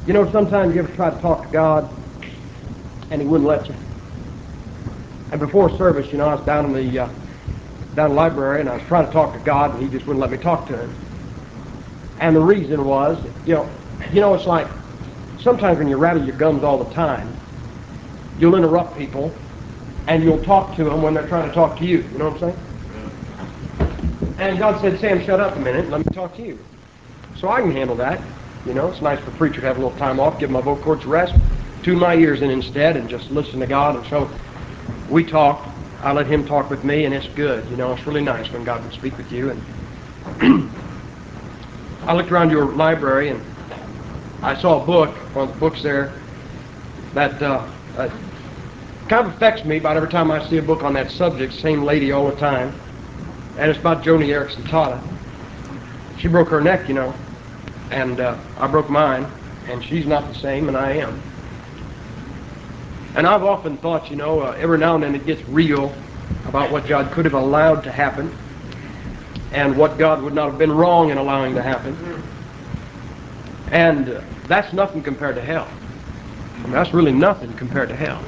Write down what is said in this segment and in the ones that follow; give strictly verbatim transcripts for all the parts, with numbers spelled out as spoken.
You know, sometimes you ever try to talk to God and He wouldn't let you. And before service, you know, I was down in the uh, down in the library and I was trying to talk to God and He just wouldn't let me talk to Him. And the reason was, you know, you know, it's like sometimes when you rattle your gums all the time, you'll interrupt people and you'll talk to them when they're trying to talk to you. You know what I'm saying? And God said, Sam, shut up a minute and let me talk to you. So I can handle that. You know, it's nice for a preacher to have a little time off, give my vocal cords a rest, tune my ears in instead, and just listen to God. And so we talk. I let Him talk with me, and it's good. You know, it's really nice when God will speak with you. And I looked around your library, and I saw a book, one of the books there, that uh, uh, kind of affects me about every time I see a book on that subject, same lady all the time. And it's about Joni Eareckson Tada. She broke her neck, you know. And uh, I broke mine, and she's not the same, and I am. And I've often thought, you know, uh, every now and then it gets real about what God could have allowed to happen, and what God would not have been wrong in allowing to happen. And uh, that's nothing compared to hell. I mean, that's really nothing compared to hell.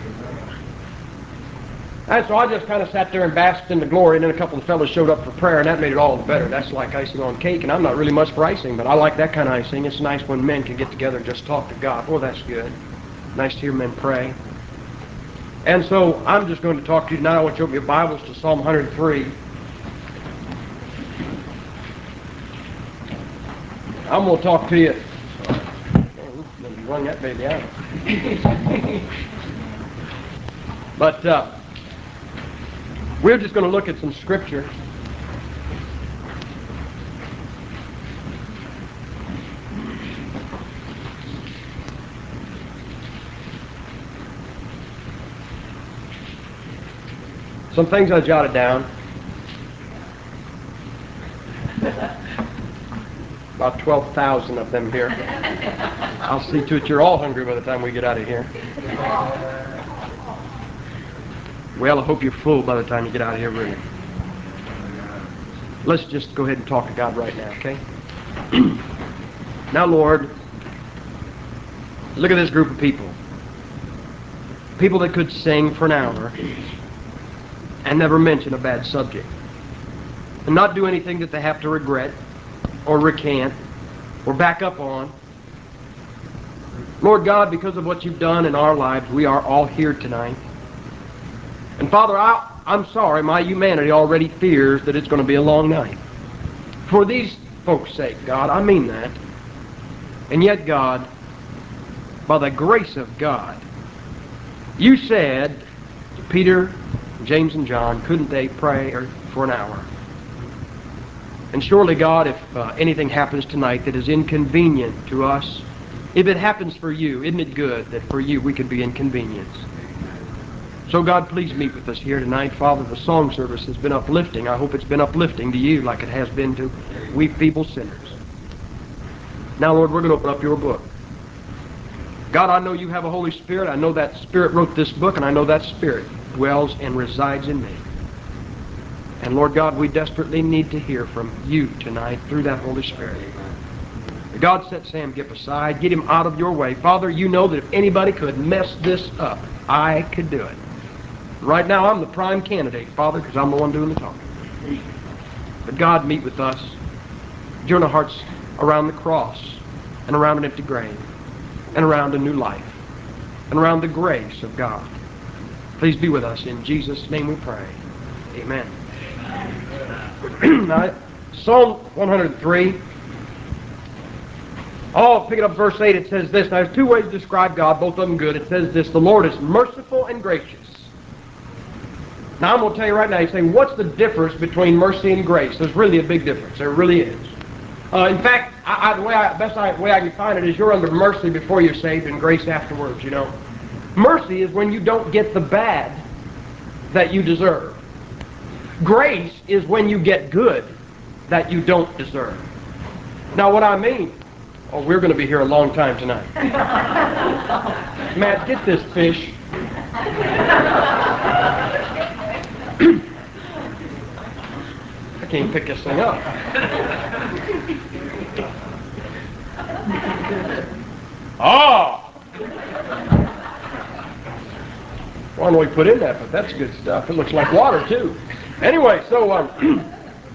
And so I just kind of sat there and basked in the glory, and then a couple of fellows showed up for prayer, and that made it all the better. That's like icing on cake, and I'm not really much for icing, but I like that kind of icing. It's nice when men can get together and just talk to God. Well, that's good. Nice to hear men pray. And so I'm just going to talk to you tonight. I want you to open your Bibles to Psalm one hundred three. I'm going to talk to you. Let me run that baby out. But uh, we're just going to look at some scripture. Some things I jotted down. About twelve thousand of them here. I'll see to it you're all hungry by the time we get out of here. Well, I hope you're full by the time you get out of here, really. Let's just go ahead and talk to God right now, okay? Now, Lord, look at this group of people. People that could sing for an hour and never mention a bad subject, and not do anything that they have to regret or recant or back up on. Lord God, because of what you've done in our lives, we are all here tonight. And Father, I, I'm sorry, my humanity already fears that it's going to be a long night. For these folks' sake, God, I mean that. And yet, God, by the grace of God, you said to Peter, James, and John, couldn't they pray for an hour? And surely, God, if uh, anything happens tonight that is inconvenient to us, if it happens for you, isn't it good that for you we could be inconvenienced? So, God, please meet with us here tonight. Father, the song service has been uplifting. I hope it's been uplifting to you like it has been to we feeble sinners. Now, Lord, we're going to open up your book. God, I know you have a Holy Spirit. I know that Spirit wrote this book, and I know that Spirit dwells and resides in me. And, Lord God, we desperately need to hear from you tonight through that Holy Spirit. God, set Sam Gipp aside. Get him out of your way. Father, you know that if anybody could mess this up, I could do it. Right now, I'm the prime candidate, Father, because I'm the one doing the talking. But God, meet with us. Join our hearts around the cross, and around an empty grave, and around a new life, and around the grace of God. Please be with us. In Jesus' name we pray. Amen. Now, Psalm one hundred three. Oh, pick it up verse eight. It says this. Now, there's two ways to describe God, both of them good. It says this: the Lord is merciful and gracious. Now, I'm going to tell you right now, you say, what's the difference between mercy and grace? There's really a big difference. There really is. Uh, in fact, I, I, the way I, best I, way I can find it is you're under mercy before you're saved and grace afterwards, you know. Mercy is when you don't get the bad that you deserve. Grace is when you get good that you don't deserve. Now, what I mean, oh, we're going to be here a long time tonight. Matt, get this fish. I can't pick this thing up. Ah! I don't know what he put in that, but that's good stuff. It looks like water, too. Anyway, so um,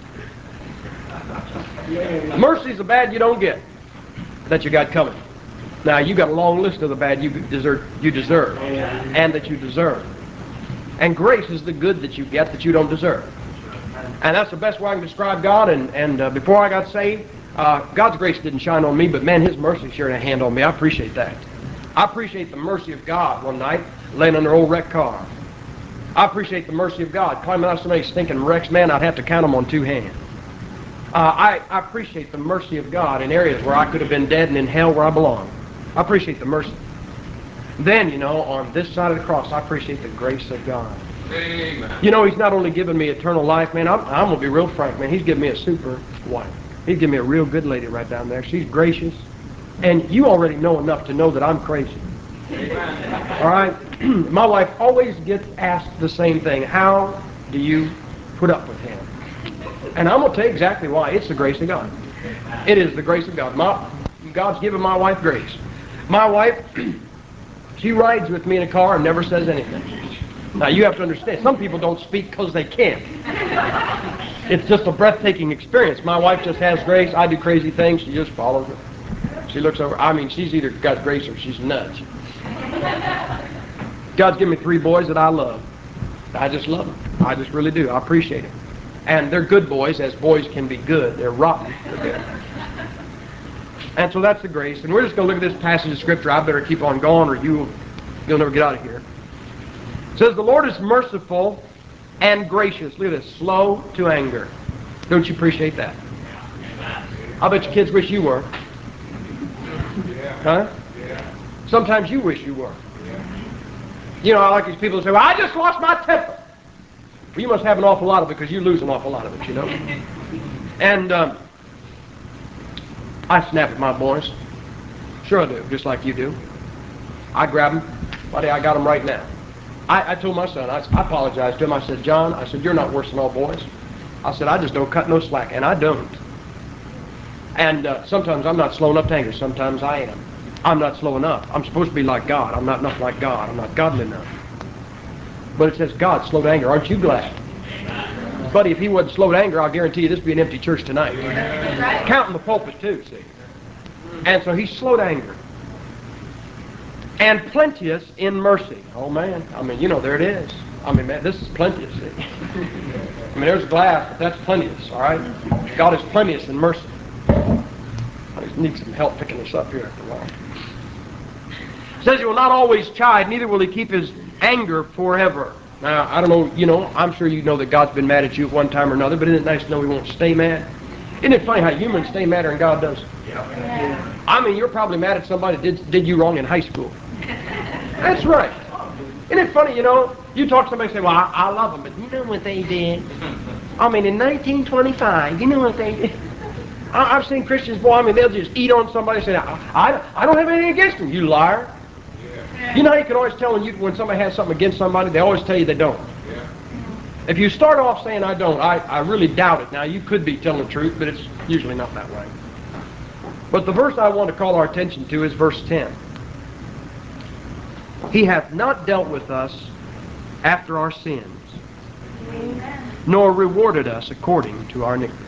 mercy's the bad you don't get that you got coming. Now, you got a long list of the bad you deserve, you deserve and that you deserve. And grace is the good that you get that you don't deserve. And that's the best way I can describe God. And, and uh, before I got saved, uh, God's grace didn't shine on me, but man, His mercy shared a hand on me. I appreciate that. I appreciate the mercy of God one night, laying in an old wrecked car. I appreciate the mercy of God, climbing out of so many stinking wrecks, man, I'd have to count them on two hands. Uh, I, I appreciate the mercy of God in areas where I could have been dead and in hell where I belong. I appreciate the mercy. Then, you know, on this side of the cross, I appreciate the grace of God. Amen. You know, He's not only given me eternal life, man, I'm, I'm going to be real frank, man, He's given me a super wife. He's given me a real good lady right down there. She's gracious. And you already know enough to know that I'm crazy. Amen. All right? My wife always gets asked the same thing. How do you put up with him? And I'm going to tell you exactly why. It's the grace of God. It is the grace of God. My, God's given my wife grace. My wife, she rides with me in a car and never says anything. Now, you have to understand, some people don't speak because they can't. It's just a breathtaking experience. My wife just has grace. I do crazy things. She just follows it. She looks over. I mean, she's either got grace or she's nuts. God's given me three boys that I love. I just love them. I just really do. I appreciate it. And they're good boys, as boys can be good. They're rotten. They're good. And so that's the grace. And we're just going to look at this passage of Scripture. I better keep on going or you, you'll never get out of here. It says, the Lord is merciful and gracious. Look at this. Slow to anger. Don't you appreciate that? I bet your kids wish you were. Huh? Sometimes you wish you were. You know, I like these people who say, well, I just lost my temper. Well, you must have an awful lot of it because you lose an awful lot of it, you know. And um, I snap at my boys. Sure I do, just like you do. I grab them. Buddy, I got them right now. I, I told my son, I, I apologized to him. I said, John, I said, you're not worse than all boys. I said, I just don't cut no slack, and I don't. And uh, sometimes I'm not slow enough to anger. Sometimes I am. I'm not slow enough. I'm supposed to be like God. I'm not enough like God. I'm not godly enough. But it says God, slow to anger. Aren't you glad? Buddy, if he wasn't slow to anger, I'll guarantee you this would be an empty church tonight. Right. Counting the pulpit too, see. And so he's slow to anger. And plenteous in mercy. Oh man, I mean, you know, there it is. I mean, man, this is plenteous, see. I mean, there's glass, but that's plenteous, all right? God is plenteous in mercy. I just need some help picking this up here after a while. It says he will not always chide, neither will he keep his anger forever. Now, I don't know, you know, I'm sure you know that God's been mad at you at one time or another, but isn't it nice to know he won't stay mad? Isn't it funny how humans stay madder than God does? Yeah. I mean, you're probably mad at somebody that did, did you wrong in high school. That's right. Isn't it funny, you know, you talk to somebody and say, well, I, I love them, but you know what they did? I mean, in nineteen twenty-five, you know what they did? I, I've seen Christians, boy, I mean, they'll just eat on somebody and say, I, I, I don't have anything against them, you liar. Yeah. You know how you can always tell when, you, when somebody has something against somebody, they always tell you they don't. Yeah. If you start off saying I don't, I, I really doubt it. Now, you could be telling the truth, but it's usually not that way. But the verse I want to call our attention to is verse ten. He hath not dealt with us after our sins, Amen. Nor rewarded us according to our iniquities.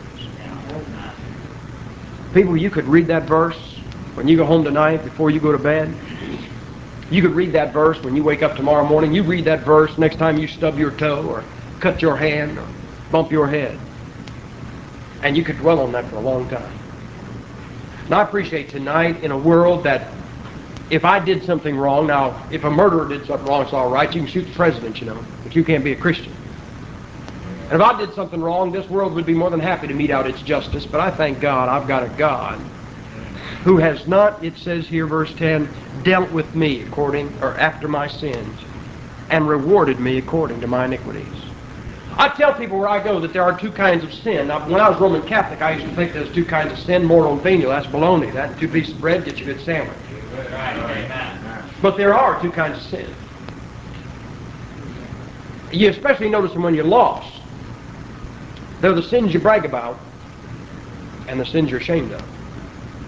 People, you could read that verse when you go home tonight before you go to bed. You could read that verse when you wake up tomorrow morning. You read that verse next time you stub your toe or cut your hand or bump your head. And you could dwell on that for a long time. And I appreciate tonight in a world that if I did something wrong, now if a murderer did something wrong, it's all right. You can shoot the president, you know, but you can't be a Christian. And if I did something wrong, this world would be more than happy to mete out its justice. But I thank God I've got a God who has not, it says here, verse ten, dealt with me according, or after my sins, and rewarded me according to my iniquities. I tell people where I go that there are two kinds of sin. Now, when I was Roman Catholic, I used to think there's two kinds of sin, mortal and venial. That's baloney. That and two pieces of bread gets you a good sandwich. But there are two kinds of sin. You especially notice them when you're lost. They're the sins you brag about and the sins you're ashamed of.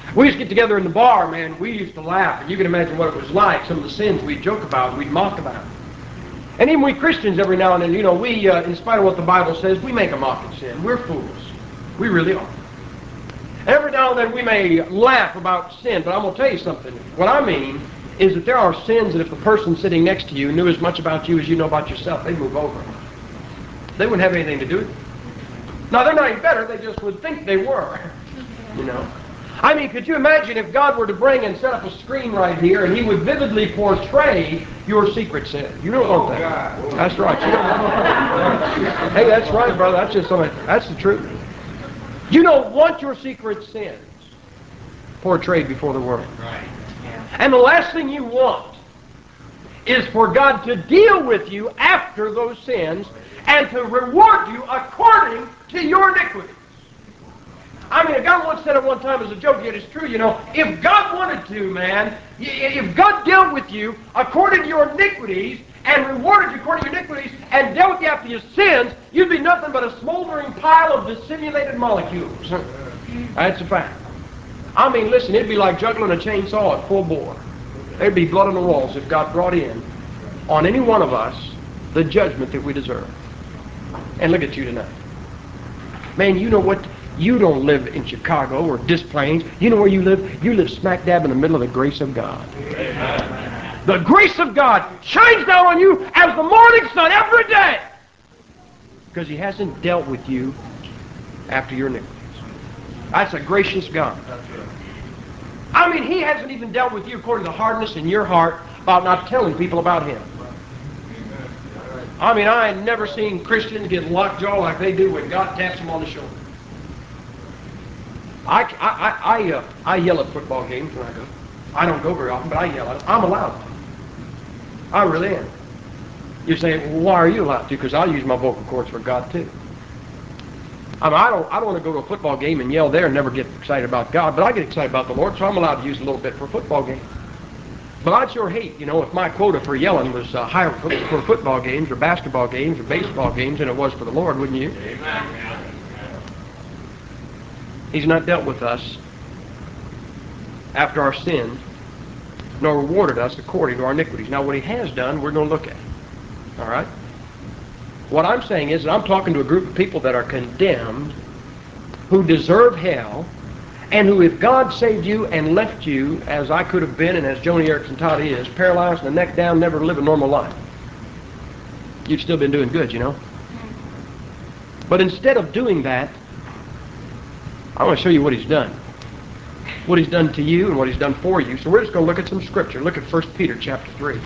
We used to get together in the bar, man. We used to laugh, and you can imagine what it was like. Some of the sins we'd joke about, we'd mock about. And even we Christians, every now and then, you know, we, uh, in spite of what the Bible says, we make a mocking sin. We're fools. We really are. Every now and then we may laugh about sin, but I'm going to tell you something. What I mean is that there are sins that if the person sitting next to you knew as much about you as you know about yourself, they'd move over. They wouldn't have anything to do with it. Now, they're not any better. They just would think they were. You know? I mean, could you imagine if God were to bring and set up a screen right here and he would vividly portray your secret sin? You don't want that. That's right. You don't want that. Hey, that's right, brother. That's just something. That's the truth. You don't want your secret sins portrayed before the world. Right. And the last thing you want is for God to deal with you after those sins and to reward you according to your iniquities. I mean, a guy once said at one time as a joke, yet it's true, you know, if God wanted to, man, if God dealt with you according to your iniquities and rewarded you according to your iniquities and dealt with you after your sins, you'd be nothing but a smoldering pile of dissimulated molecules. That's a fact. I mean, listen, it'd be like juggling a chainsaw at full bore. There'd be blood on the walls if God brought in on any one of us the judgment that we deserve. And look at you tonight. Man, you know what? You don't live in Chicago or Des Plaines. You know where you live? You live smack dab in the middle of the grace of God. Amen. The grace of God shines down on you as the morning sun every day. Because he hasn't dealt with you after your iniquities. That's a gracious God. I mean, he hasn't even dealt with you according to the hardness in your heart about not telling people about him. I mean, I ain't never seen Christians get lockjaw like they do when God taps them on the shoulder. I, I, I, I, uh, I yell at football games when I go. I don't go very often, but I yell at them. I'm allowed to. I really am. You say, well, why are you allowed to? Because I'll use my vocal cords for God too. I mean, I don't, I don't want to go to a football game and yell there and never get excited about God, but I get excited about the Lord, so I'm allowed to use a little bit for a football game. But I'd sure hate, you know, if my quota for yelling was uh, higher for, for football games or basketball games or baseball games than it was for the Lord, wouldn't you? Amen. He's not dealt with us after our sins, nor rewarded us according to our iniquities. Now, what he has done, we're going to look at. All right? What I'm saying is that I'm talking to a group of people that are condemned, who deserve hell, and who, if God saved you and left you, as I could have been and as Joni Eareckson Tada is, paralyzed from the neck down, never live a normal life, you've still been doing good, you know? But instead of doing that, I want to show you what he's done. What he's done to you and what he's done for you. So we're just going to look at some scripture. Look at First Peter chapter three.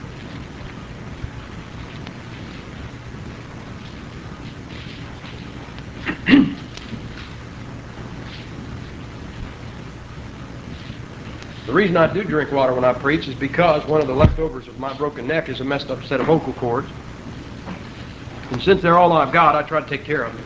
The reason I do drink water when I preach is because one of the leftovers of my broken neck is a messed up set of vocal cords. And since they're all I've got, I try to take care of them.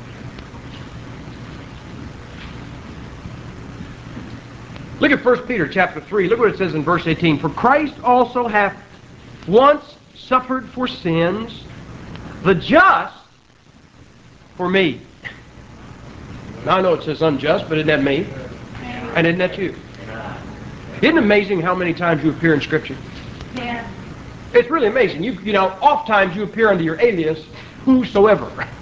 Look at First Peter chapter three. Look what it says in verse eighteen. For Christ also hath once suffered for sins, the just for me. Now I know it says unjust, but isn't that me? And isn't that you? Isn't it amazing how many times you appear in Scripture? Yeah. It's really amazing. You, you know, oftentimes you appear under your alias, whosoever.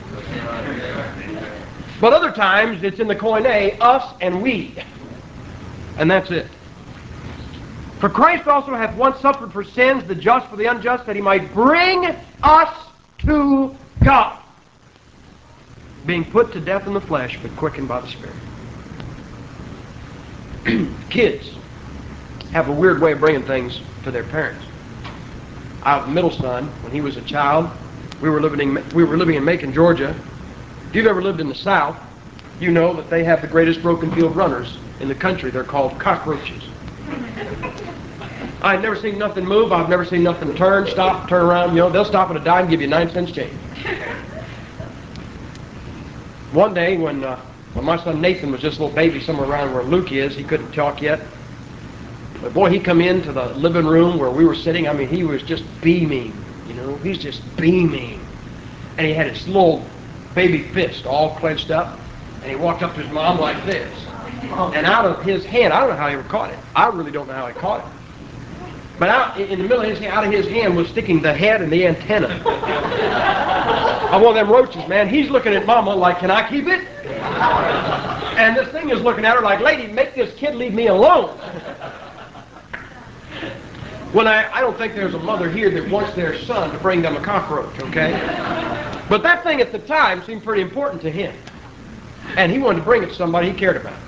But other times it's in the koine, us and we. And that's it. For Christ also hath once suffered for sins, the just for the unjust, that he might bring us to God, being put to death in the flesh, but quickened by the Spirit. Kids have a weird way of bringing things to their parents. I have a middle son. When he was a child, we were living in, we were living in Macon, Georgia. If you've ever lived in the South, you know that they have the greatest broken field runners in the country. They're called cockroaches. I've never seen nothing move. I've never seen nothing turn, stop, turn around. You know, they'll stop at a dime and give you nine cents change. One day when uh, when my son Nathan was just a little baby somewhere around where Luke is, he couldn't talk yet. But boy, he come into the living room where we were sitting. I mean, he was just beaming. You know, he's just beaming. And he had his little baby fist all clenched up. And he walked up to his mom like this. And out of his hand, I don't know how he ever caught it. I really don't know how he caught it. But out in the middle of his hand, out of his hand was sticking the head and the antenna of one of them roaches, man. He's looking at Mama like, can I keep it? And this thing is looking at her like, lady, make this kid leave me alone. When I, I don't think there's a mother here that wants their son to bring them a cockroach, okay? But that thing at the time seemed pretty important to him. And he wanted to bring it to somebody he cared about.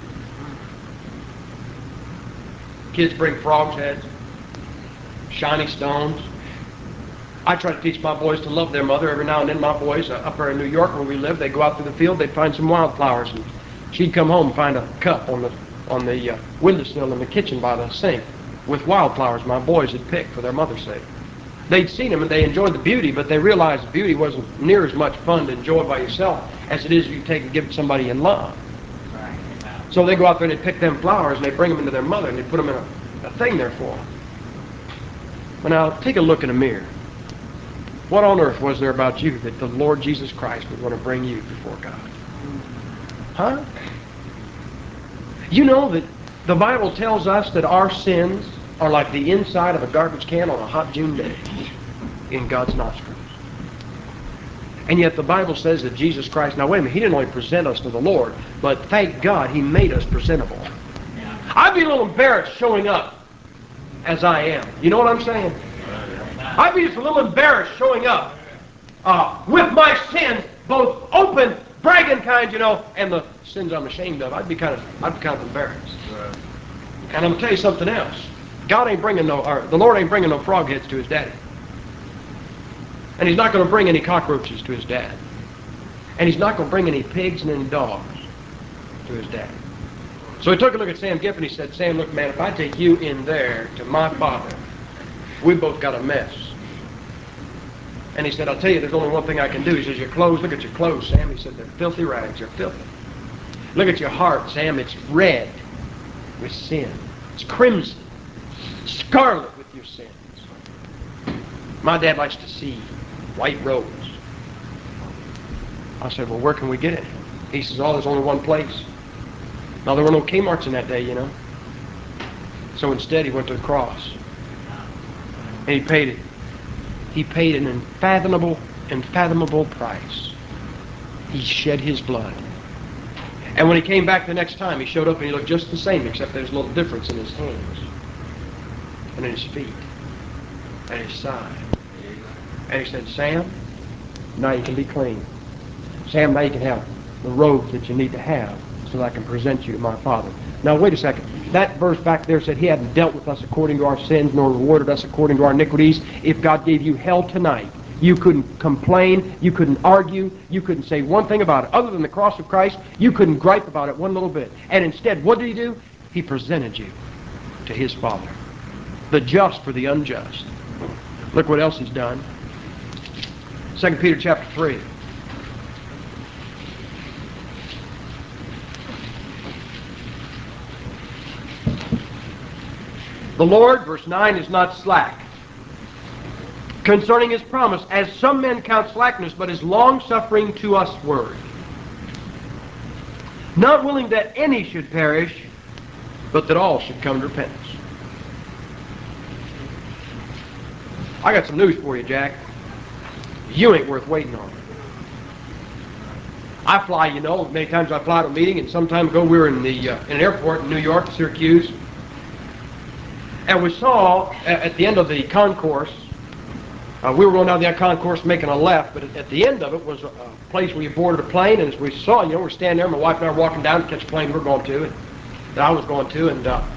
Kids bring frogs' heads, shiny stones. I try to teach my boys to love their mother. Every now and then my boys, uh, up there in New York where we live, they'd go out through the field, they'd find some wildflowers, and she'd come home and find a cup on the, on the uh, windowsill in the kitchen by the sink with wildflowers my boys had picked for their mother's sake. They'd seen them and they enjoyed the beauty, but they realized the beauty wasn't near as much fun to enjoy by yourself as it is if you take and give it to somebody in love. So they go out there and they pick them flowers and they bring them into their mother and they put them in a, a thing there for them. But now, take a look in a mirror. What on earth was there about you that the Lord Jesus Christ would want to bring you before God? Huh? You know that the Bible tells us that our sins are like the inside of a garbage can on a hot June day in God's nostrils. And yet the Bible says that Jesus Christ, now wait a minute, He didn't only present us to the Lord, but thank God He made us presentable. I'd be a little embarrassed showing up as I am. You know what I'm saying? I'd be just a little embarrassed showing up uh, with my sins, both open, bragging kind, you know, and the sins I'm ashamed of. I'd be kind of, I'd be kind of embarrassed. And I'm gonna tell you something else. God ain't bringing no, or the Lord ain't bringing no frog heads to His daddy. And He's not going to bring any cockroaches to His dad. And He's not going to bring any pigs and any dogs to His dad. So He took a look at Sam Giff and He said, Sam, look, man, if I take you in there to my father, we both got a mess. And He said, I'll tell you, there's only one thing I can do. He says, your clothes, look at your clothes, Sam. He said, they're filthy rags. They're filthy. Look at your heart, Sam. It's red with sin. It's crimson, scarlet with your sins. My dad likes to see white rose. I said, well, where can we get it? He says, oh, there's only one place. Now, there were no Kmart's in that day, you know. So instead, he went to the cross. And he paid it. He paid an unfathomable, unfathomable price. He shed his blood. And when he came back the next time, he showed up and he looked just the same, except there's a little difference in his hands, and in his feet, and his side. And he said, Sam, now you can be clean. Sam, now you can have the robes that you need to have so that I can present you to my Father. Now, wait a second. That verse back there said He hadn't dealt with us according to our sins nor rewarded us according to our iniquities. If God gave you hell tonight, you couldn't complain, you couldn't argue, you couldn't say one thing about it. Other than the cross of Christ, you couldn't gripe about it one little bit. And instead, what did He do? He presented you to His Father. The just for the unjust. Look what else He's done. Second Peter chapter three. The Lord, verse nine, is not slack concerning His promise, as some men count slackness, but is long-suffering to usward, not willing that any should perish, but that all should come to repentance. I got some news for you, Jack. You ain't worth waiting on. I fly, you know, many times I fly to a meeting, and some time ago we were in the uh, in an airport in New York, Syracuse, and we saw at the end of the concourse, uh, we were going down the concourse making a left, but at the end of it was a place where you boarded a plane, and as we saw, you know, we're standing there, my wife and I were walking down to catch a plane we're going to, and that I was going to, and uh,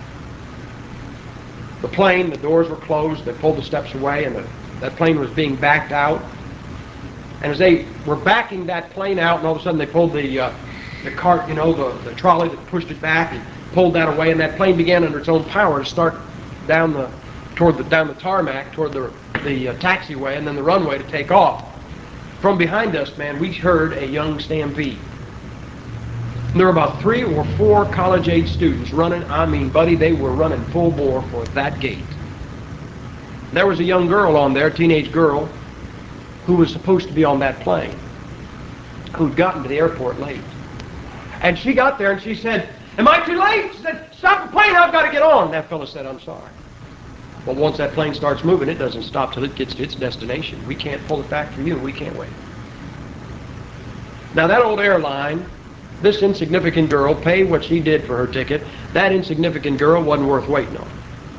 the plane, the doors were closed, they pulled the steps away, and the, that plane was being backed out. And as they were backing that plane out, and all of a sudden they pulled the uh, the cart, you know, the, the trolley that pushed it back, and pulled that away, and that plane began under its own power to start down the toward the down the tarmac, toward the the uh, taxiway, and then the runway to take off. From behind us, man, we heard a young stampede. There were about three or four college-age students running. I mean, buddy, they were running full bore for that gate. There was a young girl on there, a teenage girl, who was supposed to be on that plane, who'd gotten to the airport late. And she got there and she said, Am I too late? She said, stop the plane, I've got to get on. That fellow said, I'm sorry. But once that plane starts moving, it doesn't stop till it gets to its destination. We can't pull it back for you. We can't wait. Now that old airline, this insignificant girl paid what she did for her ticket. That insignificant girl wasn't worth waiting on.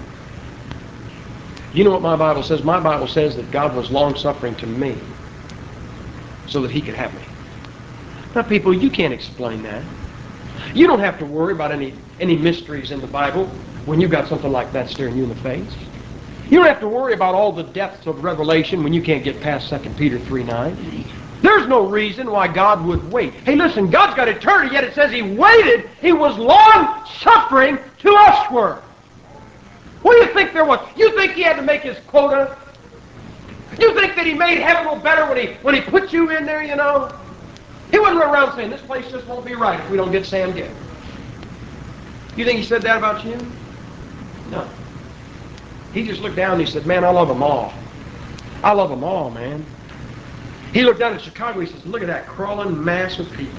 You know what my Bible says? My Bible says that God was long-suffering to me so that he could have me. Now people, you can't explain that. You don't have to worry about any, any mysteries in the Bible when you've got something like that staring you in the face. You don't have to worry about all the depths of Revelation when you can't get past Second Peter three nine. There's no reason why God would wait. Hey, listen, God's got eternity, yet it says he waited. He was long-suffering to usward. What do you think there was? You think he had to make his quota? You think that he made heaven a little better when he, when he put you in there, you know? He wasn't running around saying, this place just won't be right if we don't get Sam Gibb. You think he said that about you? No. He just looked down and he said, man, I love them all. I love them all, man. He looked down at Chicago, he says, look at that crawling mass of people.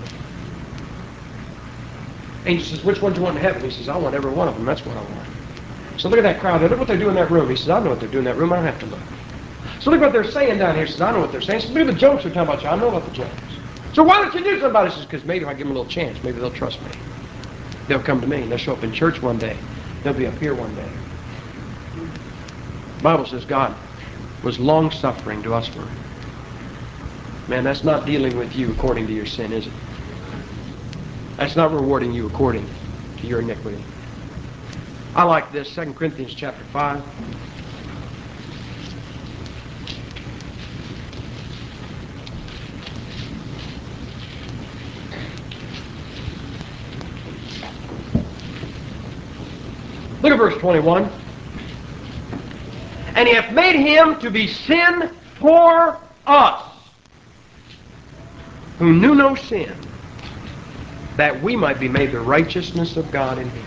And he says, which ones you want in heaven? He says, I want every one of them, that's what I want. So look at that crowd there, look what they're doing in that room. He says, I know what they're doing in that room, I don't have to look. So look what they're saying down here. He says, I know what they're saying. He says, look at the jokes they're talking about you, I know about the jokes. So why don't you do something about it? He says, because maybe if I give them a little chance, maybe they'll trust me. They'll come to me, and they'll show up in church one day. They'll be up here one day. The Bible says God was long-suffering to us. Man, that's not dealing with you according to your sin, is it? That's not rewarding you according to your iniquity. I like this, Second Corinthians chapter five. Look at verse twenty-one. And he hath made him to be sin for us, who knew no sin, that we might be made the righteousness of God in him.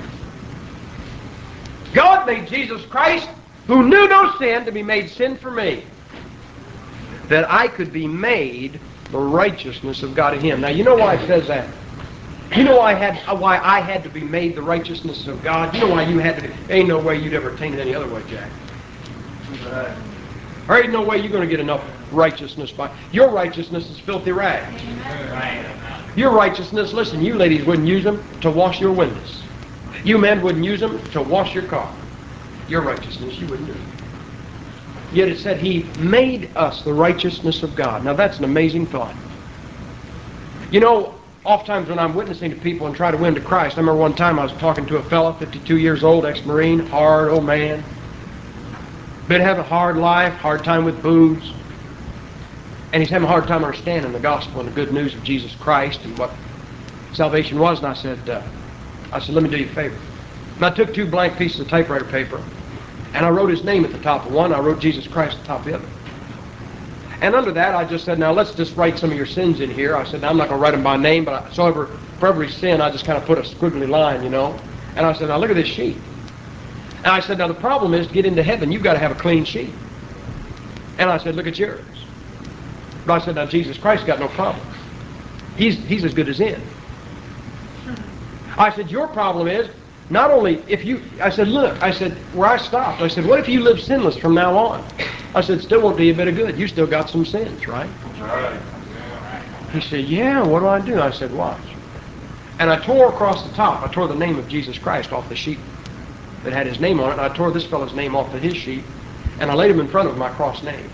God made Jesus Christ, who knew no sin, to be made sin for me, that I could be made the righteousness of God in him. Now, you know why it says that? You know why I had, why I had to be made the righteousness of God? You know why you had to be? There ain't no way you'd ever attain it any other way, Jack. Uh, there ain't no way you're going to get enough righteousness by. Your righteousness is filthy rags. Your righteousness, listen, you ladies wouldn't use them to wash your windows. You men wouldn't use them to wash your car. Your righteousness, you wouldn't do it. Yet it said he made us the righteousness of God. Now that's an amazing thought. You know, oftentimes when I'm witnessing to people and try to win to Christ, I remember one time I was talking to a fellow, fifty-two years old, ex-Marine, hard old man. Been having a hard life, hard time with booze. And he's having a hard time understanding the gospel and the good news of Jesus Christ and what salvation was. And I said, uh, I said, let me do you a favor. And I took two blank pieces of typewriter paper, and I wrote his name at the top of one. I wrote Jesus Christ at the top of the other. And under that, I just said, now let's just write some of your sins in here. I said, now I'm not going to write them by name, but I, so ever, for every sin, I just kind of put a squiggly line, you know. And I said, now look at this sheet. And I said, now the problem is to get into heaven, you've got to have a clean sheet. And I said, look at yours. But I said, now Jesus Christ got no problem. He's, he's as good as in. I said, your problem is, not only if you, I said, look, I said, where I stopped, I said, what if you live sinless from now on? I said, still won't do you a bit of good. You still got some sins, right? Right. He said, yeah, what do I do? I said, watch. And I tore across the top, I tore the name of Jesus Christ off the sheet that had his name on it, and I tore this fellow's name off of his sheet, and I laid him in front of my cross names.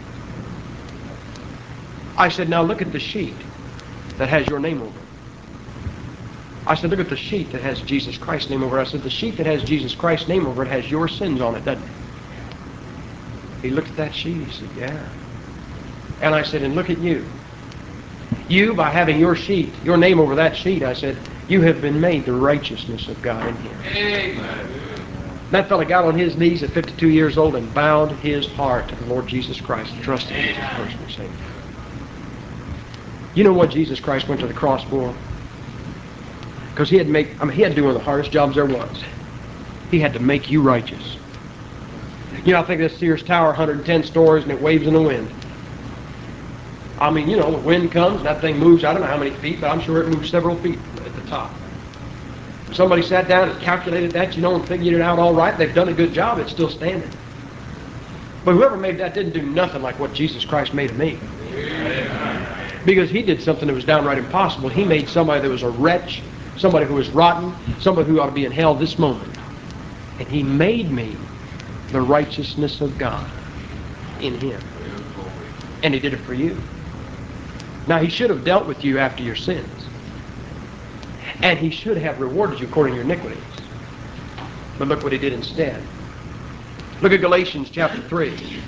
I said, now look at the sheet that has your name over it. I said, look at the sheet that has Jesus Christ's name over it. I said, the sheet that has Jesus Christ's name over it has your sins on it, doesn't it? He looked at that sheet, he said, yeah. And I said, and look at you. You, by having your sheet, your name over that sheet, I said, you have been made the righteousness of God in him. Amen. That fellow got on his knees at fifty-two years old and bowed his heart to the Lord Jesus Christ and trusted him as his personal Savior. You know what Jesus Christ went to the cross for? Because he had to make, I mean, he had to do one of the hardest jobs there was. He had to make you righteous. You know, I think this Sears Tower, one hundred ten stories, and it waves in the wind. I mean, you know, the wind comes, and that thing moves, I don't know how many feet, but I'm sure it moves several feet at the top. somebody sat down and calculated that, you know, and figured it out all right, they've done a good job, it's still standing. But whoever made that didn't do nothing like what Jesus Christ made of me. Because he did something that was downright impossible. He made somebody that was a wretch, somebody who was rotten, somebody who ought to be in hell this moment. And he made me the righteousness of God in him. And he did it for you. Now, he should have dealt with you after your sins. And he should have rewarded you according to your iniquities. But look what he did instead. Look at Galatians chapter three.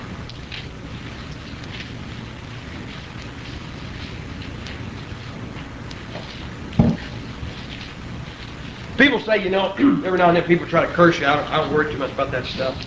People say, you know, every now and then people try to curse you. I don't, I don't worry too much about that stuff.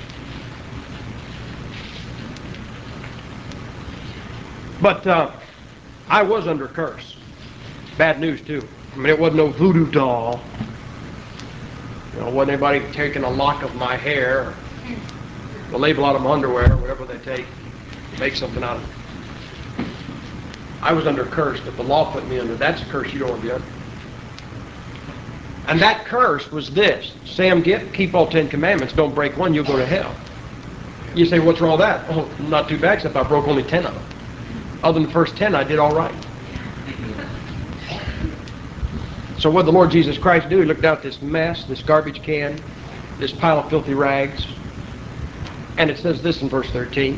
But uh, I was under curse. Bad news, too. I mean, it wasn't no voodoo doll. You know, it wasn't anybody taking a lock of my hair, or the label out of my underwear, or whatever they take to make something out of it. I was under curse, but the law put me under. That's a curse you don't want to be under. And that curse was this. Sam, get, keep all ten commandments. Don't break one, you'll go to hell. You say, what's wrong with that? Oh, not too bad, except I broke only ten of them. Other than the first ten, I did all right. So what did the Lord Jesus Christ do? He looked out this mess, this garbage can, this pile of filthy rags. And it says this in verse thirteen.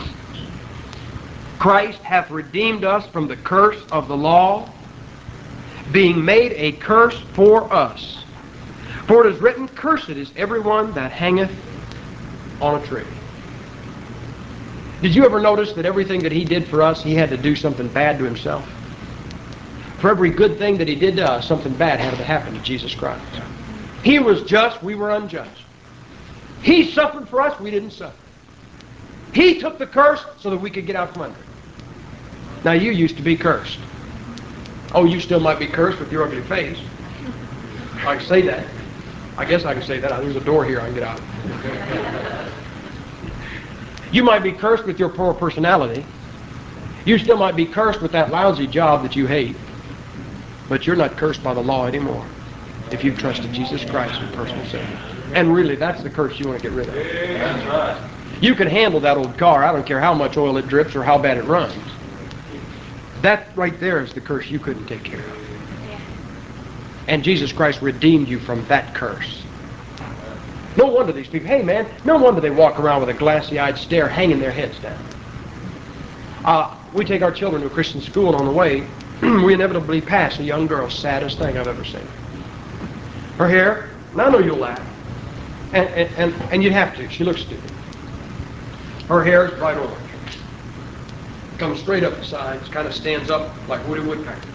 Christ hath redeemed us from the curse of the law, being made a curse for us. For it is written, cursed is everyone that hangeth on a tree. Did you ever notice that everything that he did for us, he had to do something bad to himself? For every good thing that he did to us, something bad had to happen to Jesus Christ. He was just, we were unjust. He suffered for us, we didn't suffer. He took the curse so that we could get out from under it. Now you used to be cursed. Oh, you still might be cursed with your ugly face. I can say that. I guess I can say that. There's a door here I can get out. You might be cursed with your poor personality. You still might be cursed with that lousy job that you hate. But you're not cursed by the law anymore if you've trusted Jesus Christ as personal Savior. And really, that's the curse you want to get rid of. That's right. You can handle that old car. I don't care how much oil it drips or how bad it runs. That right there is the curse you couldn't take care of. And Jesus Christ redeemed you from that curse. No wonder these people, hey man, no wonder they walk around with a glassy-eyed stare hanging their heads down. Uh, we take our children to a Christian school, and on the way, we inevitably pass a young girl, saddest thing I've ever seen. Her hair, and I know you'll laugh, and, and, and, and you'd have to, she looks stupid. Her hair is bright orange. Comes straight up the sides, kind of stands up like Woody Woodpecker.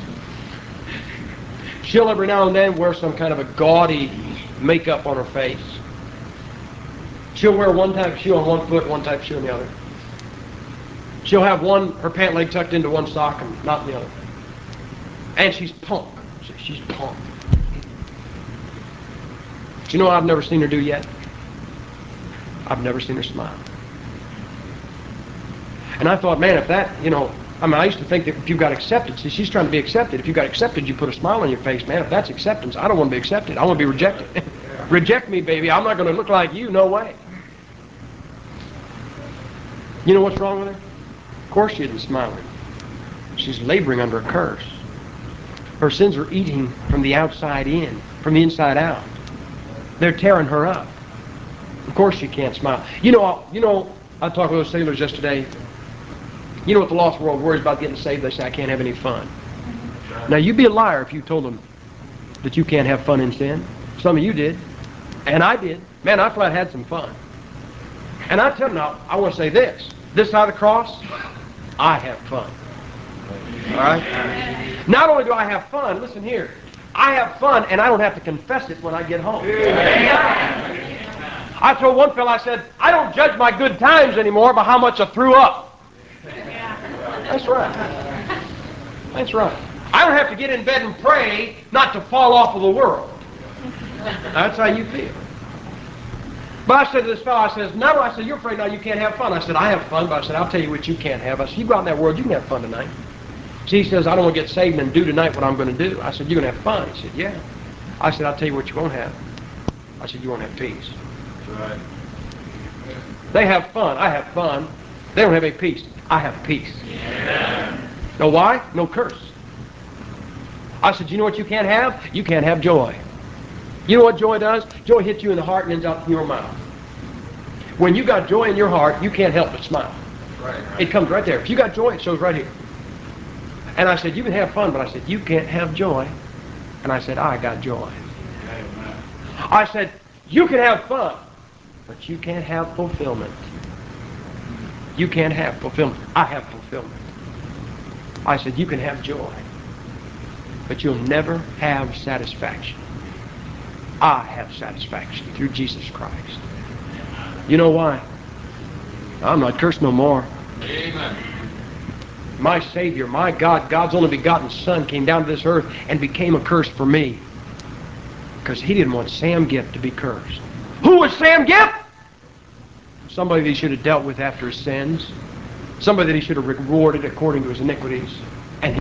She'll every now and then wear some kind of a gaudy makeup on her face. She'll wear one type of shoe on one foot, one type of shoe on the other. She'll have one, her pant leg tucked into one sock and not in the other. And she's punk. She's punk. But you know what I've never seen her do yet? I've never seen her smile. And I thought, man, if that, you know, I mean, I used to think that if you got accepted, see, she's trying to be accepted. If you got accepted, you put a smile on your face, man. If that's acceptance, I don't want to be accepted. I want to be rejected. Reject me, baby. I'm not going to look like you. No way. You know what's wrong with her? Of course she isn't smiling. She's laboring under a curse. Her sins are eating from the outside in, from the inside out. They're tearing her up. Of course she can't smile. You know, you know, I talked with those sailors yesterday. You know what the lost world worries about getting saved? They say, I can't have any fun. Now, you'd be a liar if you told them that you can't have fun in sin. Some of you did. And I did. Man, I flat had some fun. And I tell them now, I want to say this. This side of the cross, I have fun. All right? Not only do I have fun, listen here. I have fun, and I don't have to confess it when I get home. I told one fellow, I said, I don't judge my good times anymore by how much I threw up. That's right. That's right. I don't have to get in bed and pray not to fall off of the world. That's how you feel. But I said to this fellow, I said, no, I said, you're afraid now you can't have fun. I said, I have fun, but I said, I'll tell you what you can't have. I said, you go out in that world, you can have fun tonight. See, he says, I don't want to get saved and do tonight what I'm going to do. I said, you're going to have fun. He said, yeah. I said, I'll tell you what you won't have. I said, you won't have peace. Right. They have fun. I have fun. They don't have any peace. I have peace. Yeah. Know why? No curse. I said, you know what you can't have? You can't have joy. You know what joy does? Joy hits you in the heart and ends up in your mouth. When you got joy in your heart, you can't help but smile. Right, right. It comes right there. If you got joy, it shows right here. And I said, you can have fun, but I said, you can't have joy. And I said, I got joy. Amen. I said, you can have fun, but you can't have fulfillment. You can't have fulfillment. I have fulfillment. I said, you can have joy, but you'll never have satisfaction. I have satisfaction through Jesus Christ. You know why? I'm not cursed no more. Amen. My Savior, my God, God's only begotten Son came down to this earth and became a curse for me. Because he didn't want Sam Gipp to be cursed. Who was Sam Gipp? Somebody that he should have dealt with after his sins. Somebody that he should have rewarded according to his iniquities. And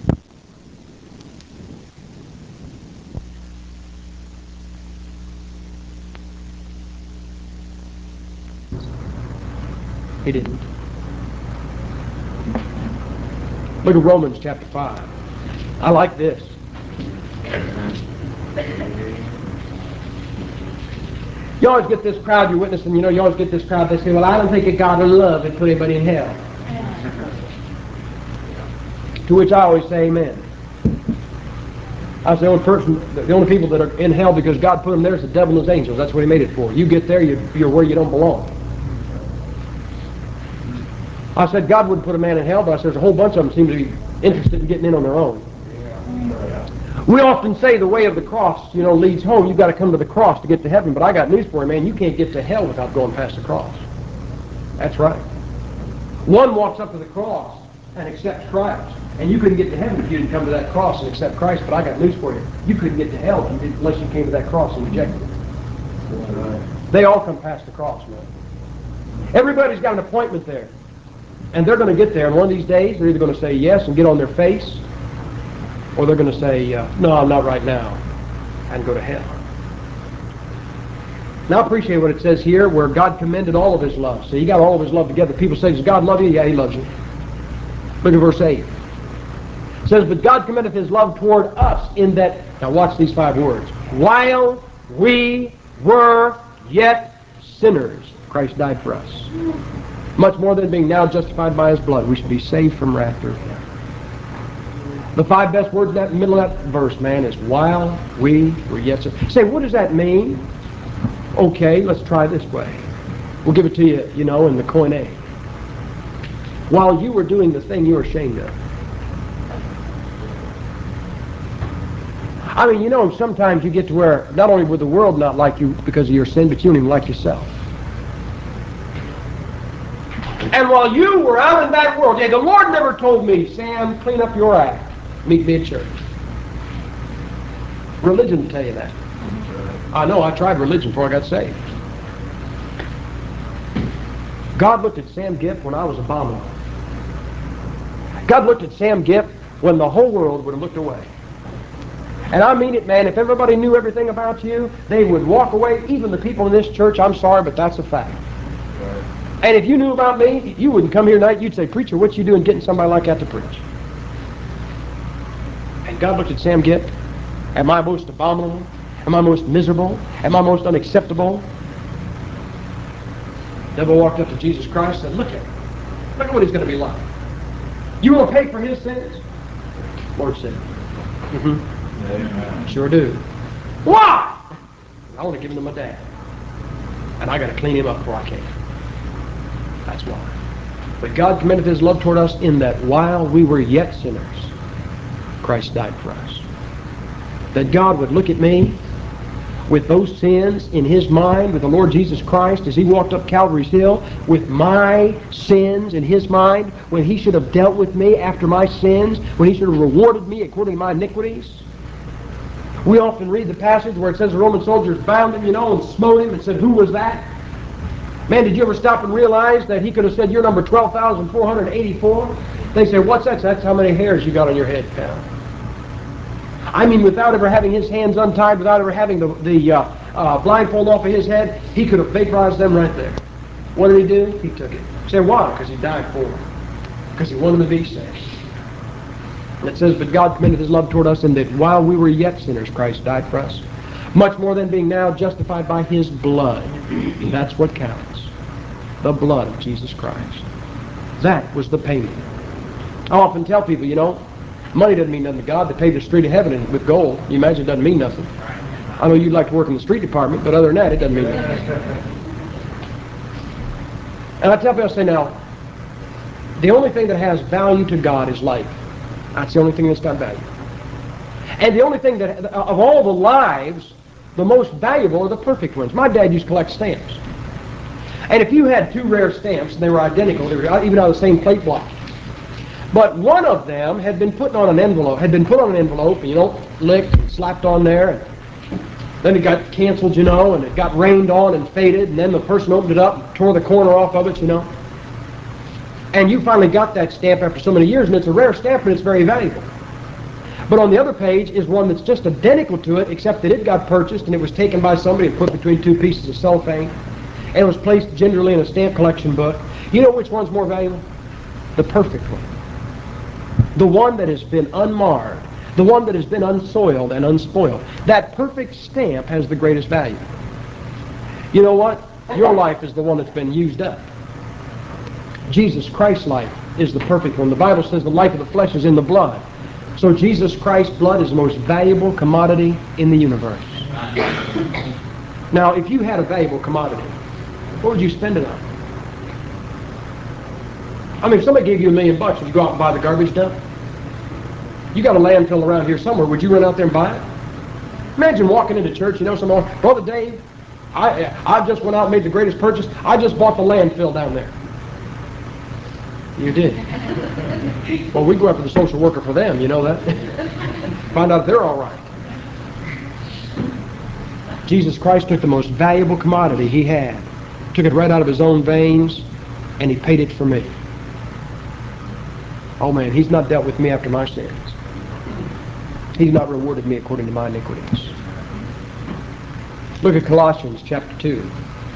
he didn't. Look at Romans chapter five. I like this. You always get this crowd you're witnessing, you know, you always get this crowd, they say, well, I don't think a God of love would put anybody in hell. To which I always say amen. I say the only person, the only people that are in hell because God put them there is the devil and his angels. That's what he made it for. You get there, you're, you're where you don't belong. I said God wouldn't put a man in hell, but I said there's a whole bunch of them seem to be interested in getting in on their own. We often say the way of the cross, you know, leads home. You've got to come to the cross to get to heaven. But I got news for you, man. You can't get to hell without going past the cross. That's right. One walks up to the cross and accepts Christ. And you couldn't get to heaven if you didn't come to that cross and accept Christ. But I got news for you. You couldn't get to hell if you didn't, unless you came to that cross and rejected it. They all come past the cross, man. Everybody's got an appointment there. And they're going to get there. And one of these days, they're either going to say yes and get on their face, or they're going to say, uh, no, I'm not right now, and go to hell. Now, I appreciate what it says here, where God commended all of his love. So he got all of his love together. People say, does God love you? Yeah, he loves you. Look at verse eight. It says, but God commendeth his love toward us in that, now watch these five words, while we were yet sinners, Christ died for us. Much more than being now justified by his blood, we should be saved from wrath through him. The five best words in that middle of that verse, man, is while we were yet sinners. Say, what does that mean? Okay, let's try this way. We'll give it to you, you know, in the Koine. While you were doing the thing you were ashamed of. I mean, you know, sometimes you get to where not only would the world not like you because of your sin, but you don't even like yourself. And while you were out in that world, yeah, the Lord never told me, Sam, clean up your act. Meet me at church. Religion will tell you that. I know, I tried religion before I got saved. God looked at Sam Gipp when I was abominable. God looked at Sam Gipp when the whole world would have looked away. And I mean it, man, if everybody knew everything about you, they would walk away. Even the people in this church, I'm sorry, but that's a fact. And if you knew about me, you wouldn't come here tonight, you'd say, preacher, what you doing getting somebody like that to preach? And God looked at Sam Gipp. Am I most abominable? Am I most miserable? Am I most unacceptable? The devil walked up to Jesus Christ and said, look at him. Look at what he's going to be like. You will pay for his sins? Lord said, mm-hmm. Amen. Sure do. Why? I want to give him to my dad. And I got to clean him up before I can. That's why. But God commended his love toward us in that while we were yet sinners, Christ died for us. That God would look at me with those sins in his mind, with the Lord Jesus Christ as he walked up Calvary's Hill, with my sins in his mind, when he should have dealt with me after my sins, when he should have rewarded me according to my iniquities. We often read the passage where it says the Roman soldiers bound him, you know, and smote him and said, who was that? Man, did you ever stop and realize that he could have said, you're number twelve thousand four hundred eighty-four? They say, what's that? That's how many hairs you got on your head, pal. I mean, without ever having his hands untied, without ever having the, the uh, uh, blindfold off of his head, he could have vaporized them right there. What did he do? He took it. You say, why? Because he died for them. Because he wanted them to be saved. And it says, but God commended his love toward us in that while we were yet sinners, Christ died for us. Much more than being now justified by his blood. That's what counts. The blood of Jesus Christ. That was the payment. I often tell people, you know, money doesn't mean nothing to God. They paved the street of heaven with gold. You imagine it doesn't mean nothing. I know you'd like to work in the street department, but other than that, it doesn't mean nothing. And I tell people, I say now, the only thing that has value to God is life. That's the only thing that's got value. And the only thing that, of all the lives, the most valuable are the perfect ones. My dad used to collect stamps. And if you had two rare stamps, and they were identical, they were even out of the same plate block, but one of them had been put on an envelope, had been put on an envelope, and, you know, licked and slapped on there, and then it got canceled, you know, and it got rained on and faded, and then the person opened it up and tore the corner off of it, you know. And you finally got that stamp after so many years, and it's a rare stamp, and it's very valuable. But on the other page is one that's just identical to it, except that it got purchased, and it was taken by somebody and put between two pieces of cellophane, and it was placed gingerly in a stamp collection book. You know which one's more valuable? The perfect one. The one that has been unmarred. The one that has been unsoiled and unspoiled. That perfect stamp has the greatest value. You know what? Your life is the one that's been used up. Jesus Christ's life is the perfect one. The Bible says the life of the flesh is in the blood. So Jesus Christ's blood is the most valuable commodity in the universe. Now, if you had a valuable commodity, what would you spend it on? I mean, if somebody gave you a million bucks, would you go out and buy the garbage dump? You got a landfill around here somewhere. Would you run out there and buy it? Imagine walking into church, you know, someone, Brother Dave, I, I just went out and made the greatest purchase. I just bought the landfill down there. You did. Well, we go after the social worker for them, you know that? Find out if they're all right. Jesus Christ took the most valuable commodity he had, took it right out of his own veins, and he paid it for me. Oh man, he's not dealt with me after my sins. He's not rewarded me according to my iniquities. Look at Colossians chapter two.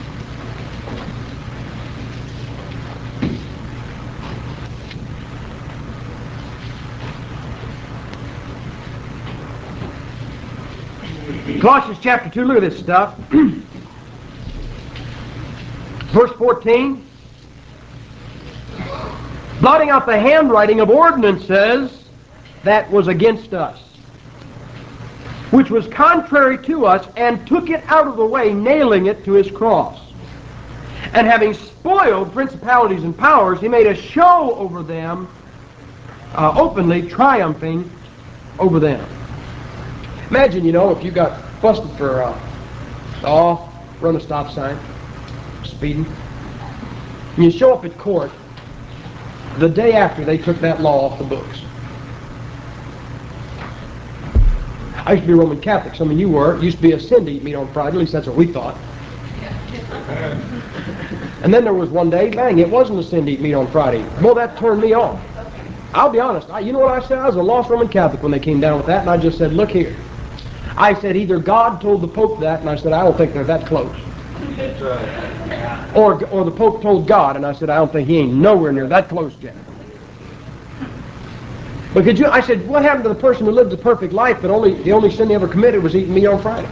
Colossians chapter two, look at this stuff. Verse fourteen. Blotting out the handwriting of ordinances that was against us, which was contrary to us, and took it out of the way, nailing it to his cross. And having spoiled principalities and powers, he made a show over them, uh, openly triumphing over them. Imagine, you know, if you got busted for, uh, oh, run a stop sign, speeding, and you show up at court the day after they took that law off the books. I used to be Roman Catholic. Some of you were. It used to be a sin to eat meat on Friday. At least that's what we thought. And then there was one day, dang, it wasn't a sin to eat meat on Friday. Well, that turned me off. I'll be honest. I, you know what I said? I was a lost Roman Catholic when they came down with that, and I just said, look here. I said, either God told the Pope that, and I said, I don't think they're that close. Or, or the Pope told God, and I said, I don't think he ain't nowhere near that close yet. But could you, I said, what happened to the person who lived a perfect life, but only the only sin they ever committed was eating meat on Friday?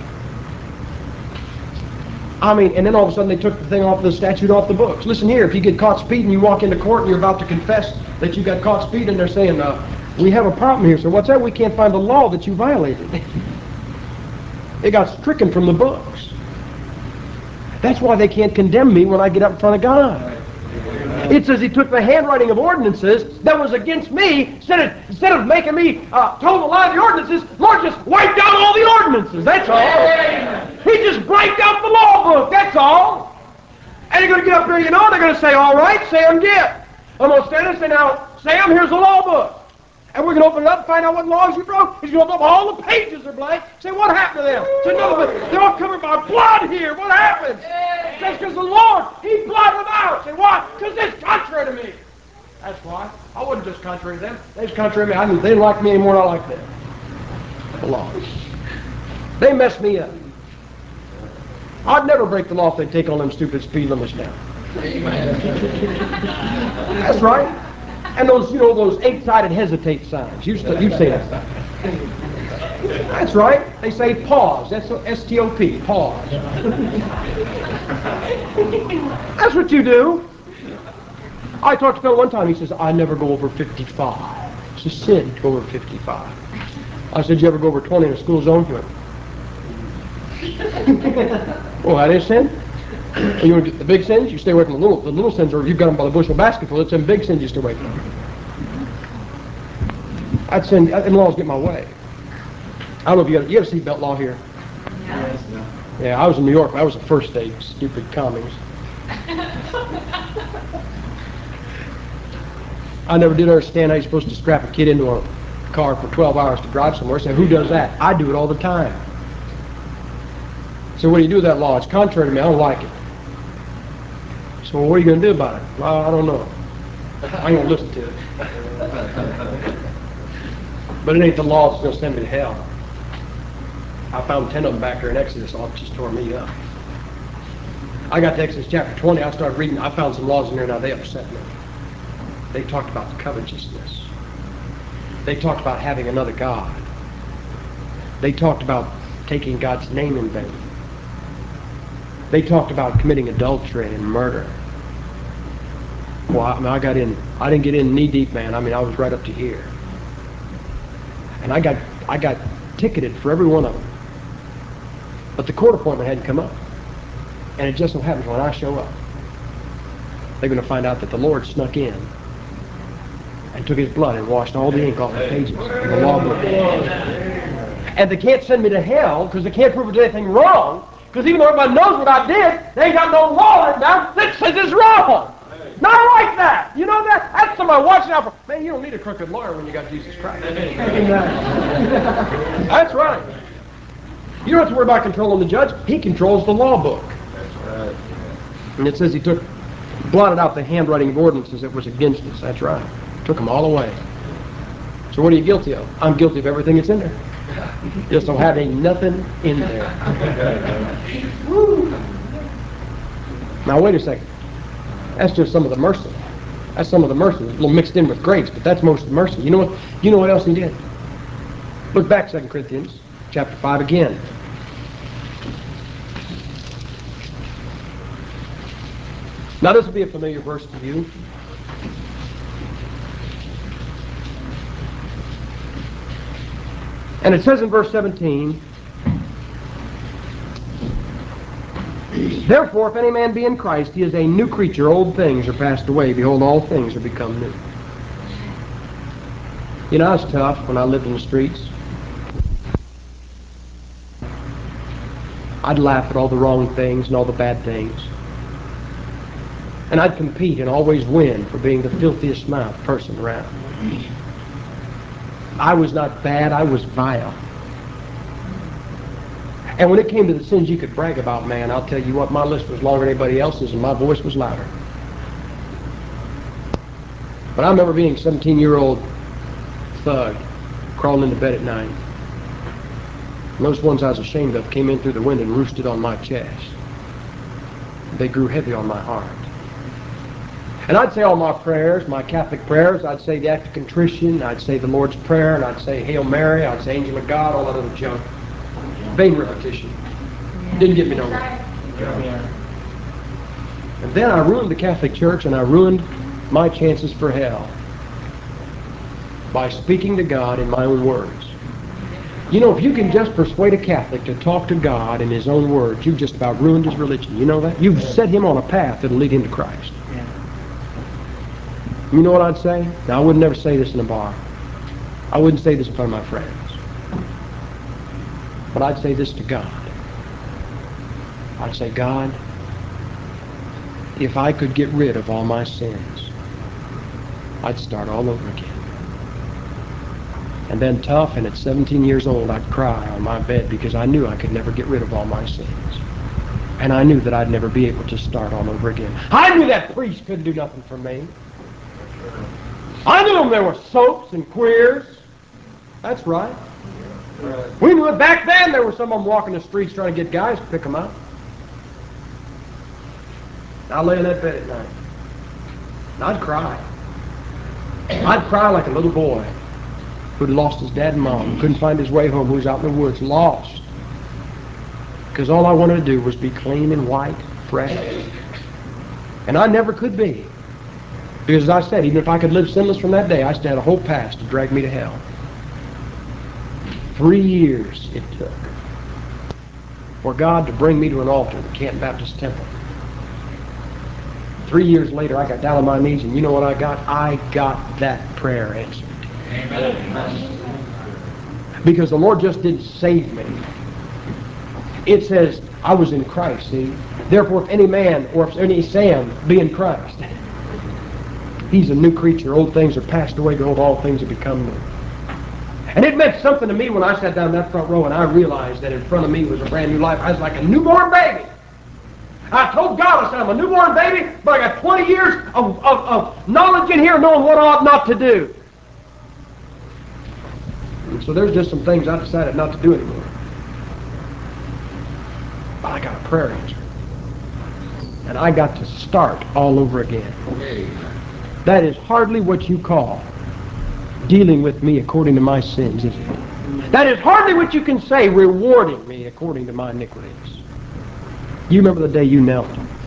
I mean, and then all of a sudden they took the thing off the statute off the books. Listen here, if you get caught speeding, you walk into court and you're about to confess that you got caught speeding, they're saying, uh, we have a problem here. So what's that? We can't find the law that you violated. It got stricken from the books. That's why they can't condemn me when I get up in front of God. It says he took the handwriting of ordinances that was against me. Instead of, instead of making me uh, toe the line of the ordinances, Lord just wiped out all the ordinances. That's all. He just wiped out the law book. That's all. And you're going to get up here, you know, they're going to say, all right, Sam, get. I'm going to stand and say, now, Sam, here's the law book. And we're going to open it up and find out what laws you broke. He's going to open up, all the pages are blank. Say, what happened to them? Say, no, but they're all covered by blood here. What happened? That's because the Lord, he blotted them out. Say, why? Because it's contrary to me. That's why. I wasn't just contrary to them. They was contrary to me. I didn't, they didn't like me anymore than I liked them. the law. They mess me up. I'd never break the law if they'd take all them stupid speed limits down. That's right. And those, you know, those eight-sided hesitate signs. You st- you say that. That's right. They say pause. S T O P. Pause. That's what you do. I talked to Phil one time. He says, I never go over fifty-five. It's a sin to go over fifty-five. I said, you ever go over twenty in a school zone? He went, well, that is sin. And you want to get the big sins? You stay away from the little. The little sins are, if you've got them by the bushel basketful. It's them big sins you stay away from. I'd send, and laws get my way. I don't know if you got, you got a seatbelt law here. Yes. No. Yeah, I was in New York. I was the first state, stupid commies. I never did understand how you're supposed to strap a kid into a car for twelve hours to drive somewhere. Say, who does that? I do it all the time. So what do you do with that law? It's contrary to me. I don't like it. So what are you going to do about it? Well, I don't know. I ain't going to listen to it. But it ain't the law that's going to send me to hell. I found ten of them back there in Exodus. All just tore me up. I got to Exodus chapter twenty. I started reading. I found some laws in there now. They upset me. They talked about covetousness. They talked about having another God. They talked about taking God's name in vain. They talked about committing adultery and murder. Well, I, mean, I got in. I didn't get in knee deep, man. I mean, I was right up to here. And I got, I got ticketed for every one of them. But the court appointment hadn't come up. And it just so happens when I show up, they're going to find out that the Lord snuck in and took his blood and washed all the ink off the pages of the law book. And they can't send me to hell because they can't prove I did anything wrong. Because even though everybody knows what I did, they ain't got no law written down that says it's wrong. Not like that. You know that? That's somebody watching out for. Man, you don't need a crooked lawyer when you got Jesus Christ. That's right. You don't have to worry about controlling the judge. He controls the law book. That's right. And it says he took, blotted out the handwriting of ordinances that was against us. That's right. Took them all away. So what are you guilty of? I'm guilty of everything that's in there. Just don't have ain't nothing in there. Now wait a second. That's just some of the mercy. That's some of the mercy. It's a little mixed in with grace, but that's most of the mercy. You know what? You know what else he did? Look back, Second Corinthians chapter five again. Now this will be a familiar verse to you. And it says in verse seventeen, therefore, if any man be in Christ, he is a new creature. Old things are passed away. Behold, all things are become new. You know, I was tough when I lived in the streets. I'd laugh at all the wrong things and all the bad things. And I'd compete and always win for being the filthiest mouthed person around. I was not bad, I was vile. And when it came to the sins you could brag about, man, I'll tell you what, my list was longer than anybody else's and my voice was louder. But I remember being a seventeen-year-old thug crawling into bed at night. And those ones I was ashamed of came in through the window and roosted on my chest. They grew heavy on my heart. And I'd say all my prayers, my Catholic prayers. I'd say the Act of Contrition. I'd say the Lord's Prayer. And I'd say Hail Mary. I'd say Angel of God, all that other junk. Vain repetition. Didn't get me nowhere. And then I ruined the Catholic Church and I ruined my chances for hell by speaking to God in my own words. You know, if you can just persuade a Catholic to talk to God in his own words, you've just about ruined his religion. You know that? You've set him on a path that'll lead him to Christ. You know what I'd say? Now, I would never say this in a bar. I wouldn't say this in front of my friends. But I'd say this to God. I'd say, God, if I could get rid of all my sins, I'd start all over again. And then tough, and at seventeen years old, I'd cry on my bed because I knew I could never get rid of all my sins. And I knew that I'd never be able to start all over again. I knew that priest couldn't do nothing for me. I knew there were soaps and queers. That's right. Right. We knew it back then. There were some of them walking the streets trying to get guys to pick them up. I'd lay in that bed at night, and I'd cry. I'd cry like a little boy who'd lost his dad and mom, who couldn't find his way home, who was out in the woods, lost. Because all I wanted to do was be clean and white, fresh. And I never could be. Because as I said, even if I could live sinless from that day, I still had a whole past to drag me to hell. Three years it took for God to bring me to an altar at the Canton Baptist Temple. Three years later, I got down on my knees, and you know what I got? I got that prayer answered. Amen. Because the Lord just didn't save me. It says, I was in Christ, see? Therefore, if any man, or if any Sam, be in Christ, he's a new creature. Old things are passed away. Behold, all things have become new. And it meant something to me when I sat down in that front row and I realized that in front of me was a brand new life. I was like a newborn baby. I told God, I said, I'm a newborn baby, but I got twenty years of, of, of knowledge in here knowing what I ought not to do. And so there's just some things I decided not to do anymore. But I got a prayer answer. And I got to start all over again. That is hardly what you call dealing with me according to my sins, is it? That is hardly what you can say rewarding me according to my iniquities. You remember the day you knelt?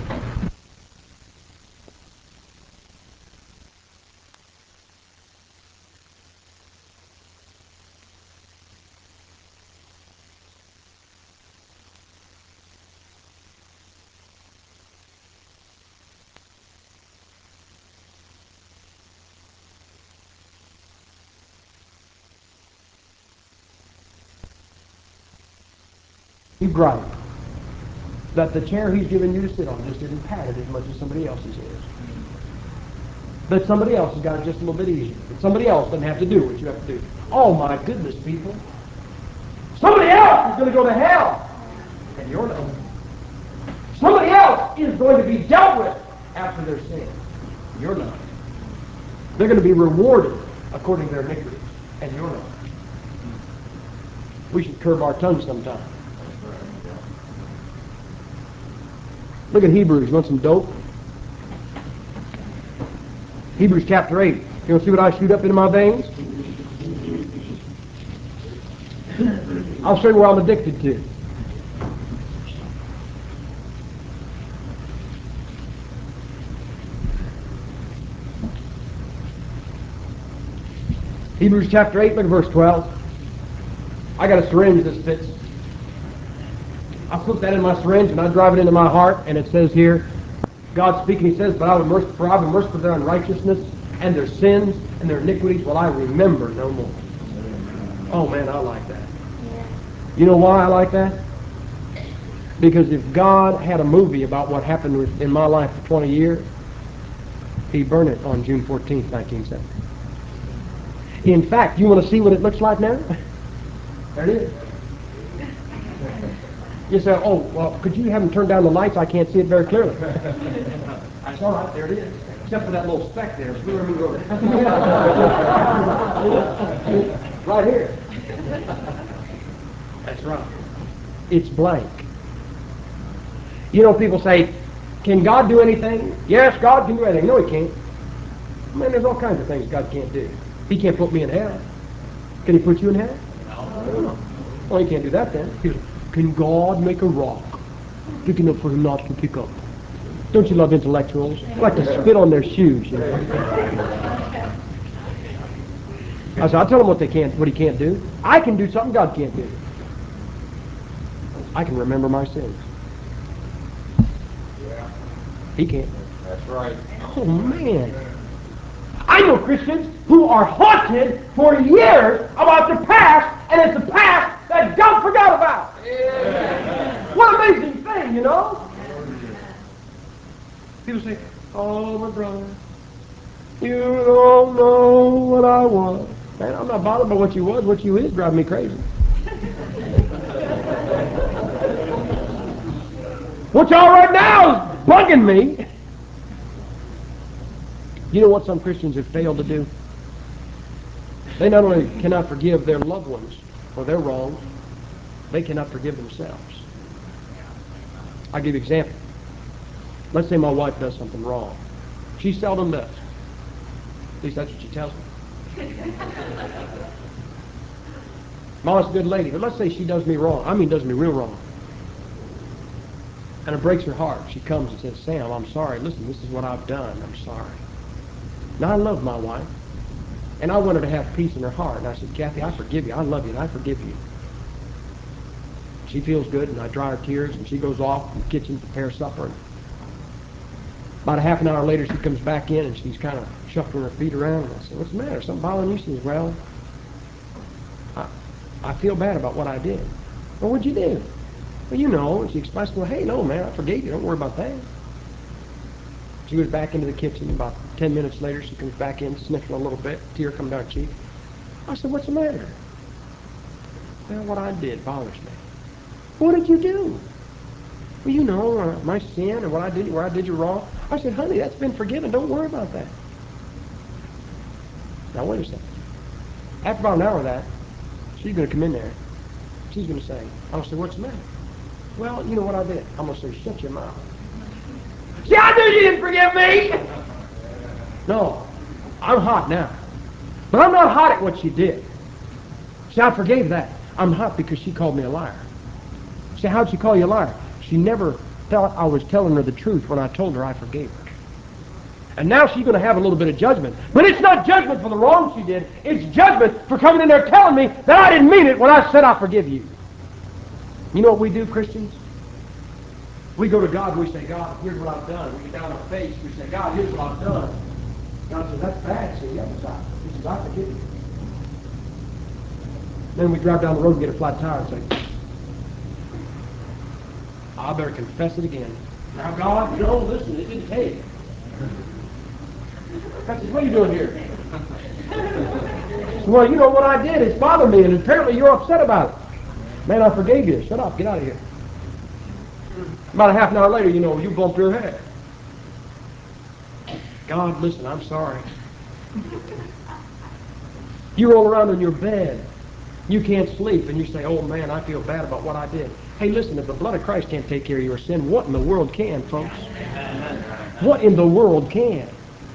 You gripe that the chair he's given you to sit on just isn't padded as much as somebody else's is. That somebody else has got it just a little bit easier. That somebody else doesn't have to do what you have to do. Oh my goodness, people. Somebody else is going to go to hell. And you're not. Somebody else is going to be dealt with after their sin. You're not. They're going to be rewarded according to their iniquities. And you're not. We should curb our tongue sometime. Look at Hebrews. You want some dope? Hebrews chapter eight. You want to see what I shoot up into my veins? I'll show you what I'm addicted to. Hebrews chapter eight, look at verse twelve. I got a syringe that fits. I slip that in my syringe and I drive it into my heart, and it says here, God speaking, he says, but I will mercy, for I will mercy for their unrighteousness and their sins and their iniquities will I remember no more. Oh man, I like that. You know why I like that? Because if God had a movie about what happened in my life for twenty years, he burned it on June fourteenth, nineteen seventy. In fact, you want to see what it looks like now? There it is. You say, oh, well, could you have them turn down the lights? I can't see it very clearly. That's all right, there it is. Except for that little speck there. Right here. That's right. It's blank. You know, people say, can God do anything? Yes, God can do anything. No, he can't. I mean, there's all kinds of things God can't do. He can't put me in hell. Can he put you in hell? No. Well, he can't do that then. He goes, can God make a rock big enough for him not to pick up? Don't you love intellectuals? I like to spit on their shoes, you know. I said, I'll tell them what they can't, what he can't do. I can do something God can't do. I can remember my sins. Yeah. He can't. That's right. Oh, man. I know Christians who are haunted for years about the past, and it's the past that God forgot about. Yeah. What an amazing thing, you know? People say, oh, my brother, you don't know what I was. Man, I'm not bothered by what you was. What you is driving me crazy. What y'all right now is bugging me. You know what some Christians have failed to do? They not only cannot forgive their loved ones for their wrongs, they cannot forgive themselves. I'll give you an example. Let's say my wife does something wrong. She seldom does. At least that's what she tells me. Mama's a good lady, but let's say she does me wrong. I mean, does me real wrong. And it breaks her heart. She comes and says, Sam, I'm sorry. Listen, this is what I've done. I'm sorry. Now, I love my wife. And I want her to have peace in her heart. And I said, Kathy, I forgive you. I love you, and I forgive you. She feels good, and I dry her tears, and she goes off in the kitchen to prepare supper. And about a half an hour later, she comes back in, and she's kind of shuffling her feet around. And I said, what's the matter? Something bothering you? She says, well, I, I feel bad about what I did. Well, what'd you do? Well, you know. And she explains, well, hey, no, man, I forgave you. Don't worry about that. She goes back into the kitchen. About ten minutes later, she comes back in, sniffling a little bit. Tear comes down her cheek. I said, what's the matter? Well, what I did bothers me. What did you do? Well, you know, uh, my sin and what I did, where I did you wrong. I said, honey, that's been forgiven. Don't worry about that. Now, wait a second. After about an hour of that, she's going to come in there. She's going to say, I'll say, what's the matter? Well, you know what I did? I'm going to say, shut your mouth. See, I knew you didn't forgive me. No, I'm hot now. But I'm not hot at what she did. See, I forgave that. I'm hot because she called me a liar. See, how'd she call you a liar? She never thought I was telling her the truth when I told her I forgave her. And now she's going to have a little bit of judgment. But it's not judgment for the wrong she did. It's judgment for coming in there telling me that I didn't mean it when I said I forgive you. You know what we do, Christians? We go to God and we say, God, here's what I've done. We get down on our face. We say, God, here's what I've done. God says, that's bad. See, the other side. He says, I forgive you. Then we drive down the road and get a flat tire and say, I better confess it again. Now, God, you know, listen, it didn't take. God says, what are you doing here? Says, well, you know what I did. It's bothered me, and apparently you're upset about it. Man, I forgave you. Shut up. Get out of here. About a half an hour later, you know, you bump your head. God, listen, I'm sorry. You roll around in your bed. You can't sleep, and you say, oh, man, I feel bad about what I did. Hey, listen, if the blood of Christ can't take care of your sin, what in the world can, folks? What in the world can?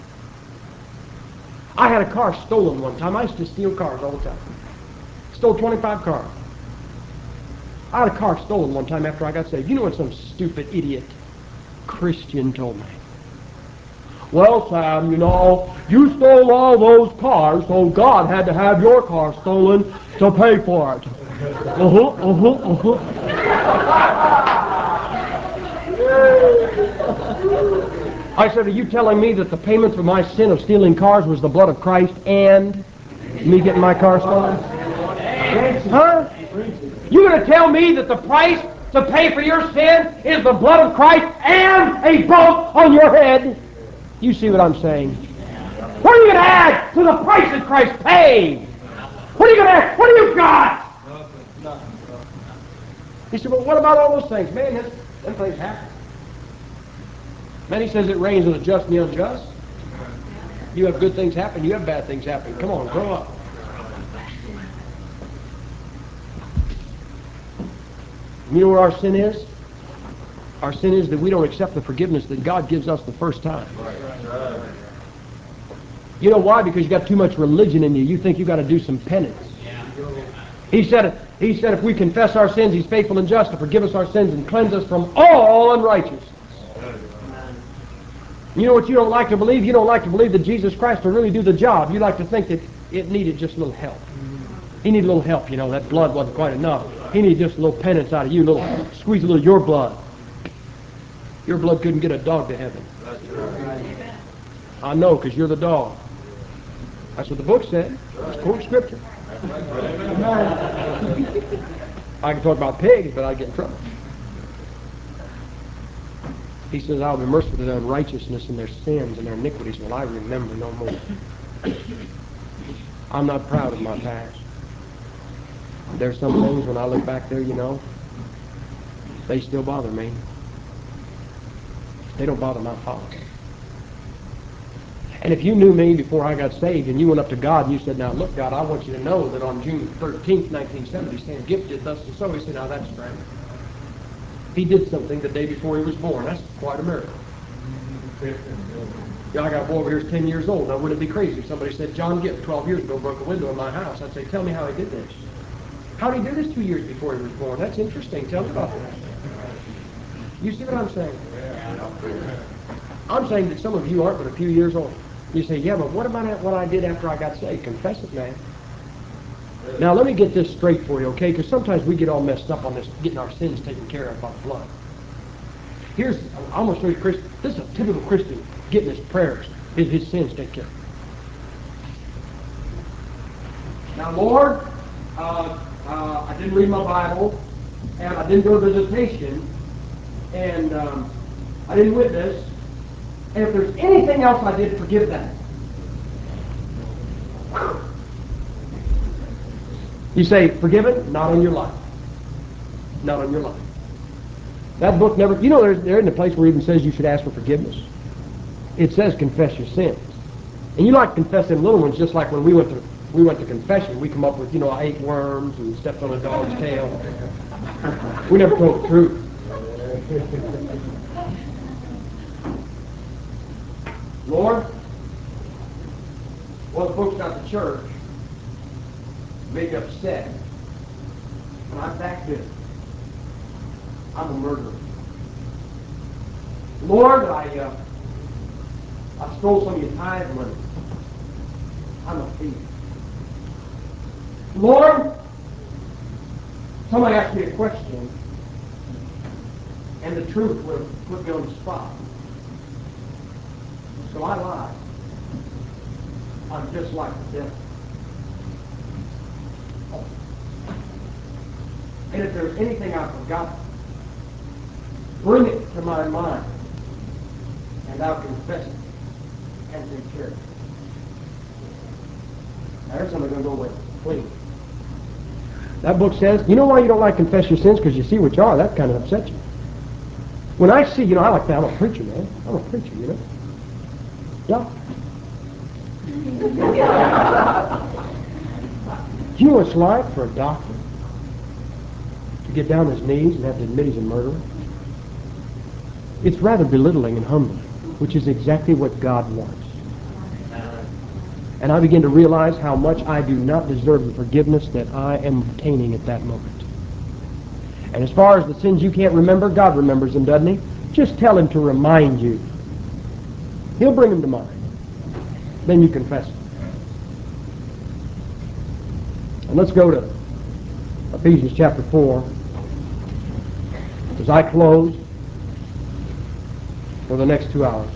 I had a car stolen one time. I used to steal cars all the time. Stole twenty-five cars. I had a car stolen one time after I got saved. You know what some stupid idiot Christian told me? Well, Sam, you know, you stole all those cars, so God had to have your car stolen to pay for it. Uh-huh, uh-huh, uh-huh. I said, are you telling me that the payment for my sin of stealing cars was the blood of Christ and me getting my car stolen? Huh? You going to tell me that the price to pay for your sin is the blood of Christ and a bump on your head? You see what I'm saying? What are you going to add to the price that Christ paid? What are you going to add? What do you got? He said, well, what about all those things? Man, this, them things happen. Man, he says it rains on the just and the unjust. You have good things happen. You have bad things happen. Come on, grow up. You know what our sin is? Our sin is that we don't accept the forgiveness that God gives us the first time. You know why? Because you got too much religion in you. You think you got to do some penance. He said, he said, if we confess our sins, He's faithful and just to forgive us our sins and cleanse us from all unrighteousness. You know what you don't like to believe? You don't like to believe that Jesus Christ will really do the job. You like to think that it needed just a little help. He needed a little help, you know. That blood wasn't quite enough. He needed just a little penance out of you, a little squeeze a little of your blood. Your blood couldn't get a dog to heaven. I know, because you're the dog. That's what the book said. It's quote scripture. I can talk about pigs, but I'd get in trouble. He says, I'll be merciful to their unrighteousness and their sins and their iniquities will I remember no more. I'm not proud of my past. There's some things when I look back there, you know, they still bother me. They don't bother my Father. And if you knew me before I got saved and you went up to God and you said, now look, God, I want you to know that on June thirteenth, nineteen seventy, Sam Gift did thus and so. He said, now that's strange. He did something the day before he was born. That's quite a miracle. Yeah, I got a boy over here who's ten years old. Now, wouldn't it be crazy if somebody said, John Gift, twelve years ago, broke a window in my house? I'd say, tell me how he did this. How did he do this two years before he was born? That's interesting. Tell me about that. You see what I'm saying? I'm saying that some of you aren't but a few years old. You say, yeah, but what about what I did after I got saved? Confess it, man. Now, let me get this straight for you, okay? Because sometimes we get all messed up on this, getting our sins taken care of by the blood. Here's, I'm going to show you, Chris, this is a typical Christian getting his prayers, his, his sins taken care of. Now, Lord, uh, uh, I didn't read my Bible, and I didn't go to visitation, and um, I didn't witness, and if there's anything else I did, forgive that. You say, forgive it? Not on your life. Not on your life. That book never, you know, there's, there isn't a place where it even says you should ask for forgiveness. It says confess your sins. And you like to confess them little ones, just like when we went to we went to confession. We come up with, you know, I ate worms and stepped on a dog's tail. We never told the truth. Lord, one of the folks out the church made me upset, and I'm back there. I'm a murderer. Lord, I uh, I stole some of your tithe money. I'm a thief. Lord, somebody asked me a question, and the truth would have put me on the spot. So I lied. I'm just like the devil. And if there's anything I've forgotten, bring it to my mind, and I'll confess it and take care of it. Now, here's something going to go away clean. That book says, you know why you don't like to confess your sins? Because you see what you are. That kind of upsets you. When I see, you know, I like that. I'm a preacher, man. I'm a preacher, you know. Yeah. Do you know what it's like for a doctor to get down on his knees and have to admit he's a murderer? It's rather belittling and humbling, which is exactly what God wants. And I begin to realize how much I do not deserve the forgiveness that I am obtaining at that moment. And as far as the sins you can't remember, God remembers them, doesn't He? Just tell Him to remind you. He'll bring them to mind. Then you confess them. And let's go to Ephesians chapter four. As I close for the next two hours.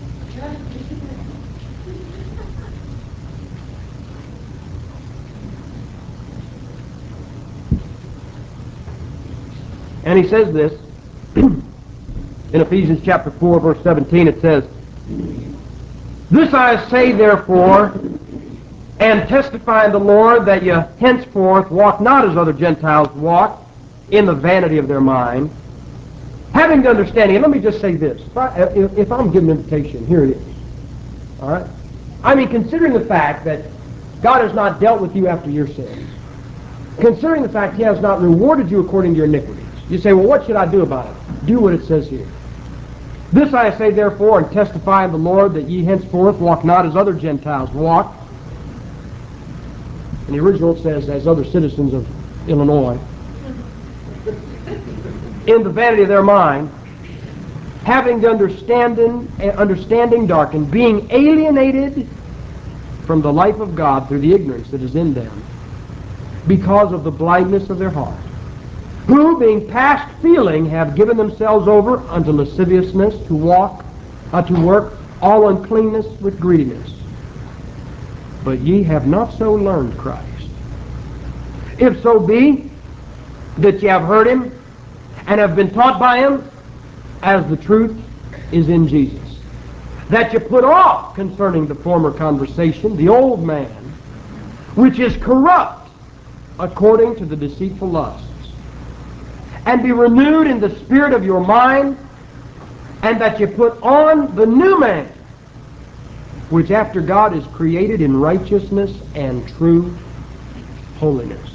And he says this, in Ephesians chapter four, verse seventeen, it says, this I say therefore, and testify in the Lord, that ye henceforth walk not as other Gentiles walk, in the vanity of their mind, having the understanding. And let me just say this, if, I, if, if I'm given an invitation, here it is. All right? I mean, considering the fact that God has not dealt with you after your sins, considering the fact He has not rewarded you according to your iniquities, you say, well, what should I do about it? Do what it says here. This I say therefore, and testify in the Lord, that ye henceforth walk not as other Gentiles walk. In the original it says, as other citizens of Illinois, in the vanity of their mind, having the understanding, understanding darkened, being alienated from the life of God through the ignorance that is in them, because of the blindness of their heart, who, being past feeling, have given themselves over unto lasciviousness, to walk, uh, to work all uncleanness with greediness. But ye have not so learned Christ. If so be that ye have heard Him, and have been taught by Him, as the truth is in Jesus, that you put off concerning the former conversation the old man, which is corrupt according to the deceitful lusts, and be renewed in the spirit of your mind, and that you put on the new man, which after God is created in righteousness and true holiness.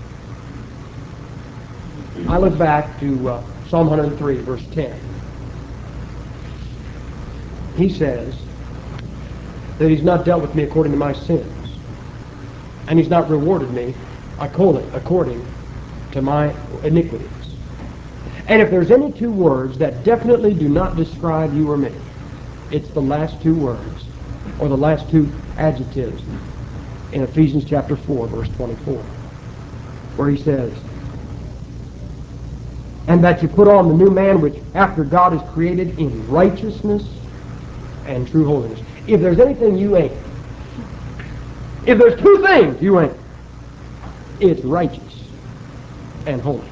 I look back to uh, Psalm one hundred three, verse ten. He says that He's not dealt with me according to my sins, and He's not rewarded me according to my iniquities. And if there's any two words that definitely do not describe you or me, it's the last two words, or the last two adjectives in Ephesians chapter four, verse twenty-four, where he says, and that you put on the new man which after God is created in righteousness and true holiness. If there's anything you ain't, if there's two things you ain't, it's righteous and holy.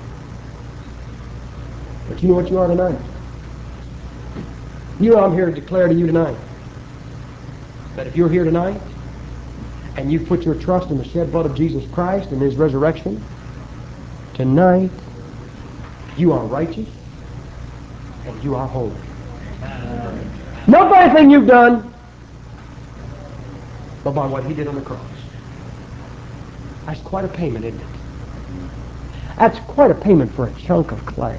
But you know what you are tonight? You know I'm here to declare to you tonight that if you're here tonight and you've put your trust in the shed blood of Jesus Christ and His resurrection, tonight you are righteous and you are holy. Not by anything you've done, but by what He did on the cross. That's quite a payment, isn't it? That's quite a payment for a chunk of clay.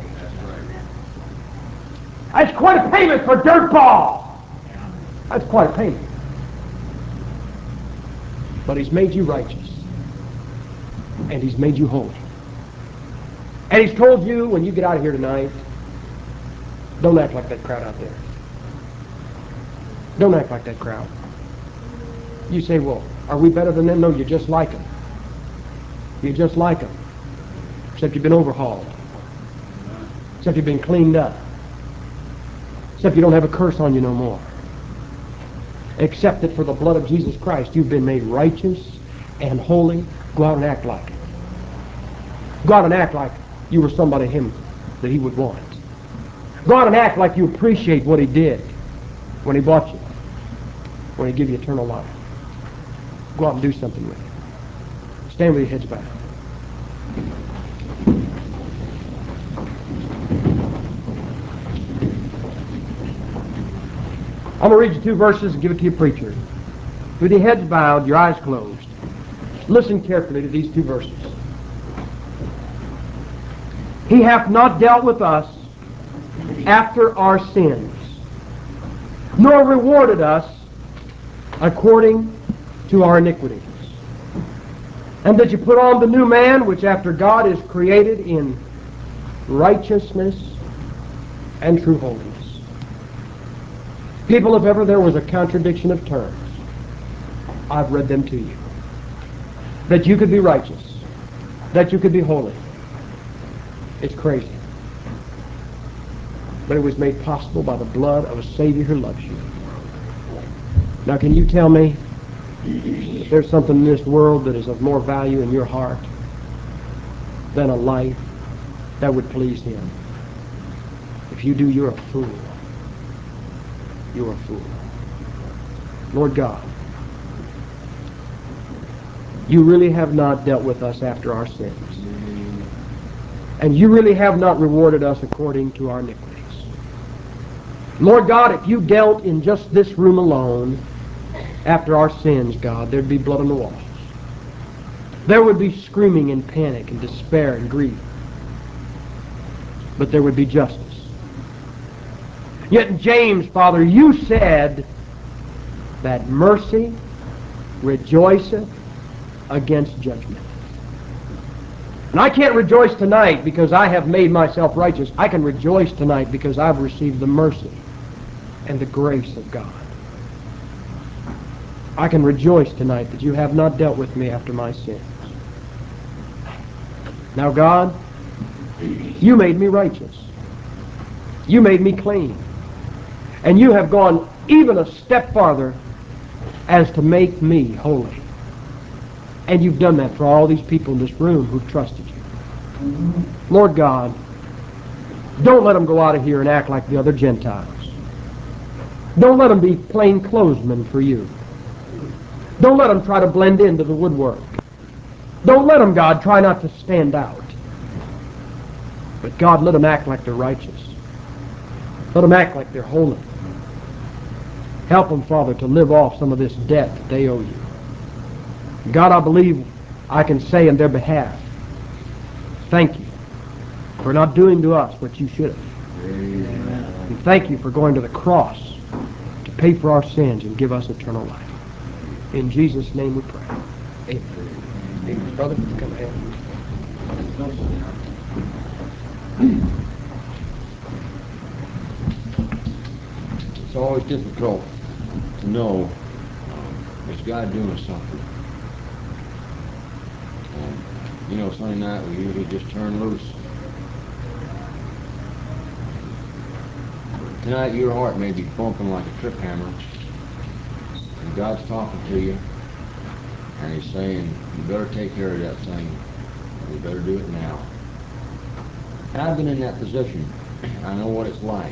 That's quite a payment for dirt ball. That's quite a payment. But He's made you righteous. And He's made you holy. And He's told you when you get out of here tonight, don't act like that crowd out there. Don't act like that crowd. You say, well, are we better than them? No, you're just like them. You're just like them. Except you've been overhauled. Except you've been cleaned up. Except you don't have a curse on you no more. Except that for the blood of Jesus Christ you've been made righteous and holy. Go out and act like it. Go out and act like you were somebody Him that He would want. Go out and act like you appreciate what He did when He bought you, when He gave you eternal life. Go out and do something with it. Stand with your heads bowed. I'm going to read you two verses and give it to you, preacher. With your heads bowed, your eyes closed. Listen carefully to these two verses. He hath not dealt with us after our sins, nor rewarded us according to our iniquities. And that you put on the new man, which after God is created in righteousness and true holiness. People, if ever there was a contradiction of terms, I've read them to you. That you could be righteous, that you could be holy. It's crazy. But it was made possible by the blood of a Savior who loves you. Now can you tell me if there's something in this world that is of more value in your heart than a life that would please Him? If you do, you're a fool. You're a fool. Lord God, you really have not dealt with us after our sins. And you really have not rewarded us according to our iniquities. Lord God, if you dealt in just this room alone after our sins, God, there'd be blood on the walls. There would be screaming and panic and despair and grief. But there would be justice. Yet in James, Father, you said that mercy rejoiceth against judgment. And I can't rejoice tonight because I have made myself righteous. I can rejoice tonight because I've received the mercy and the grace of God. I can rejoice tonight that you have not dealt with me after my sins. Now, God, you made me righteous. You made me clean. And you have gone even a step farther as to make me holy. And you've done that for all these people in this room who've trusted you. Lord God, don't let them go out of here and act like the other Gentiles. Don't let them be plainclothesmen for you. Don't let them try to blend into the woodwork. Don't let them, God, try not to stand out. But God, let them act like they're righteous. Let them act like they're holy. Help them, Father, to live off some of this debt that they owe you. God, I believe I can say in their behalf, thank you for not doing to us what you should have. Amen. And thank you for going to the cross to pay for our sins and give us eternal life. In Jesus' name we pray. Amen. Amen. Brother, come ahead. It's always difficult to know um, is God doing something. Um, you know, Sunday night we usually just turn loose. Tonight your heart may be bumping like a trip hammer, and God's talking to you, and He's saying, you better take care of that thing, and you better do it now. And I've been in that position. I know what it's like.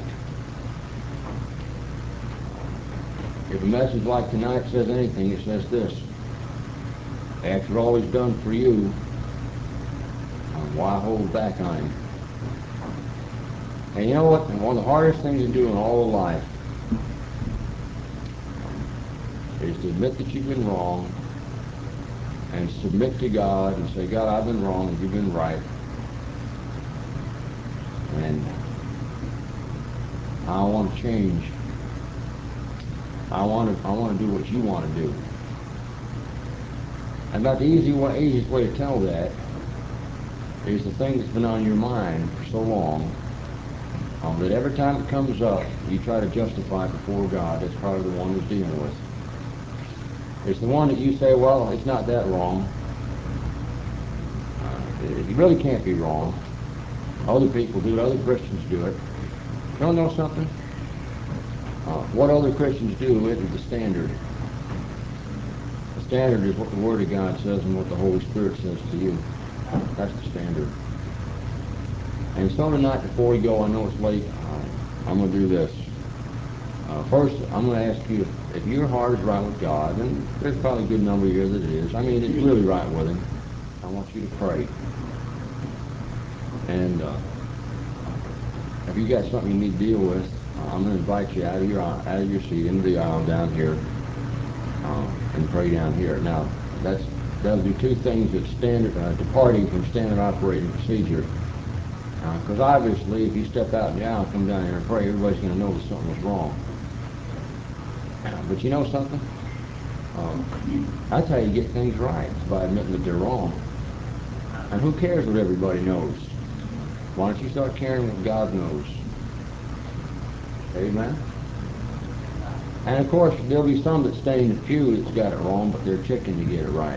If a message like tonight says anything, it says this: after all He's done for you, um, why hold back on Him? And you know what? And one of the hardest things to do in all of life is to admit that you've been wrong and submit to God and say, God, I've been wrong and you've been right. And I want to change. I want to I want to do what you want to do. And about the easy way, easiest way to tell that is the thing that's been on your mind for so long, um, that every time it comes up, you try to justify it before God. That's probably the one we're dealing with. It's the one that you say, well, it's not that wrong. Uh, it, it really can't be wrong. Other people do it. Other Christians do it. You don't know something? Uh, what other Christians do isn't the standard. The standard is what the Word of God says and what the Holy Spirit says to you. That's the standard. And so tonight, before we go, I know it's late, uh, I'm going to do this. Uh, first, I'm going to ask you if, if your heart is right with God, and there's probably a good number here that it is. I mean, it's really right with Him. I want you to pray. And uh, if you got something you need to deal with, uh, I'm going to invite you out of your out of your seat into the aisle down here uh, and pray down here. Now, that's that'll do two things that's standard, uh, departing from standard operating procedure. Because uh, obviously, if you step out in the aisle and come down here and pray, everybody's going to know that something was wrong. But you know something? Um, that's how you get things right, is by admitting that they're wrong. And who cares what everybody knows? Why don't you start caring what God knows? Amen? And of course, there'll be some that stay in the pew that's got it wrong, but they're checking to get it right.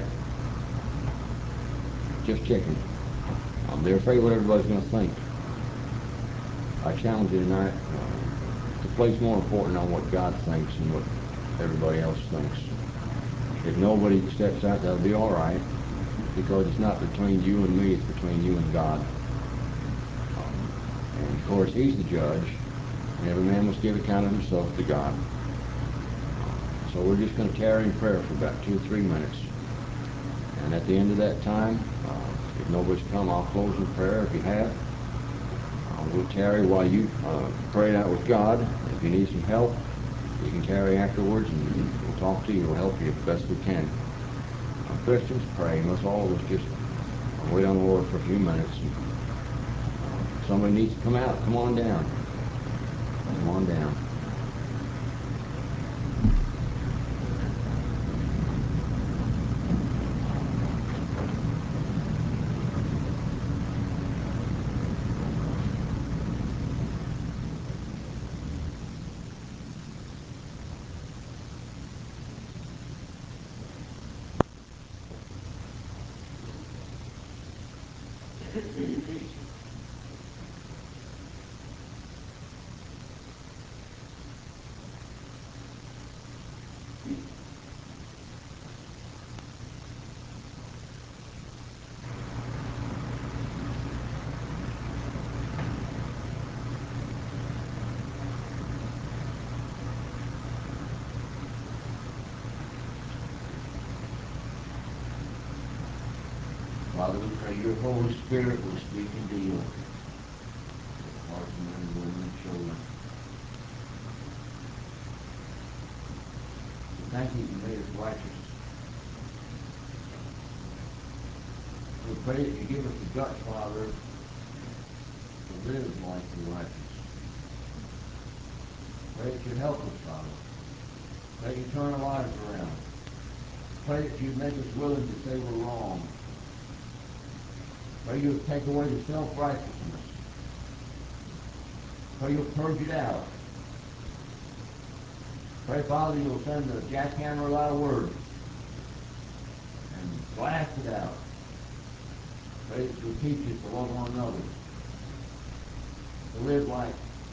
Just checking. Um, they're afraid what everybody's going to think. I challenge you tonight uh, to place more importance on what God thinks and what everybody else thinks. If nobody steps out, that'll be all right, because it's not between you and me, it's between you and God. Um, and of course, He's the judge, and every man must give account of himself to God. So we're just going to tarry in prayer for about two or three minutes. And at the end of that time, uh, if nobody's come, I'll close in prayer. If you have, uh, we'll tarry while you uh, pray out with God. If you need some help, you can tarry afterwards, and we'll talk to you. We'll help you as best we can. Uh, Christians, pray. Let's all of us just uh, wait on the Lord for a few minutes. And, uh, somebody needs to come out. Come on down. Come on down. Father, we pray your Holy Spirit will speak and deal with the hearts of men, women, and children. Thank you for made us righteous. We pray that you give us the guts, Father, to live like the righteous. Pray that you help us, Father. Pray that you turn our lives around. Pray that you make us willing to say we're wrong. Pray you'll take away the self-righteousness. Pray you'll purge it out. Pray, Father, you'll send the jackhammer of thy word and blast it out. Pray that you'll teach us to love one another, to live like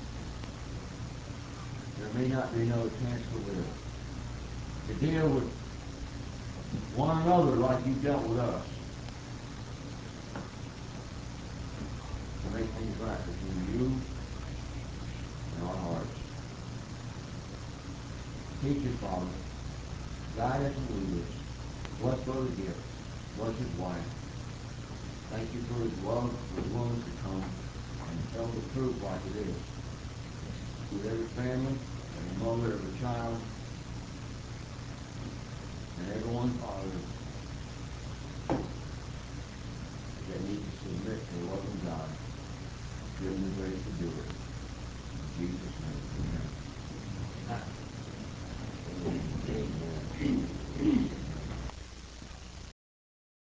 there may not be another chance to live, to deal with one another like you dealt with us, to make things right between you and our hearts. Teach us, Father. Guide us and lead us. Bless Brother Gift. Bless his wife. Thank you for his love, for his willingness to come and tell the truth like it is. With every family, every mother, every child, and everyone, Father,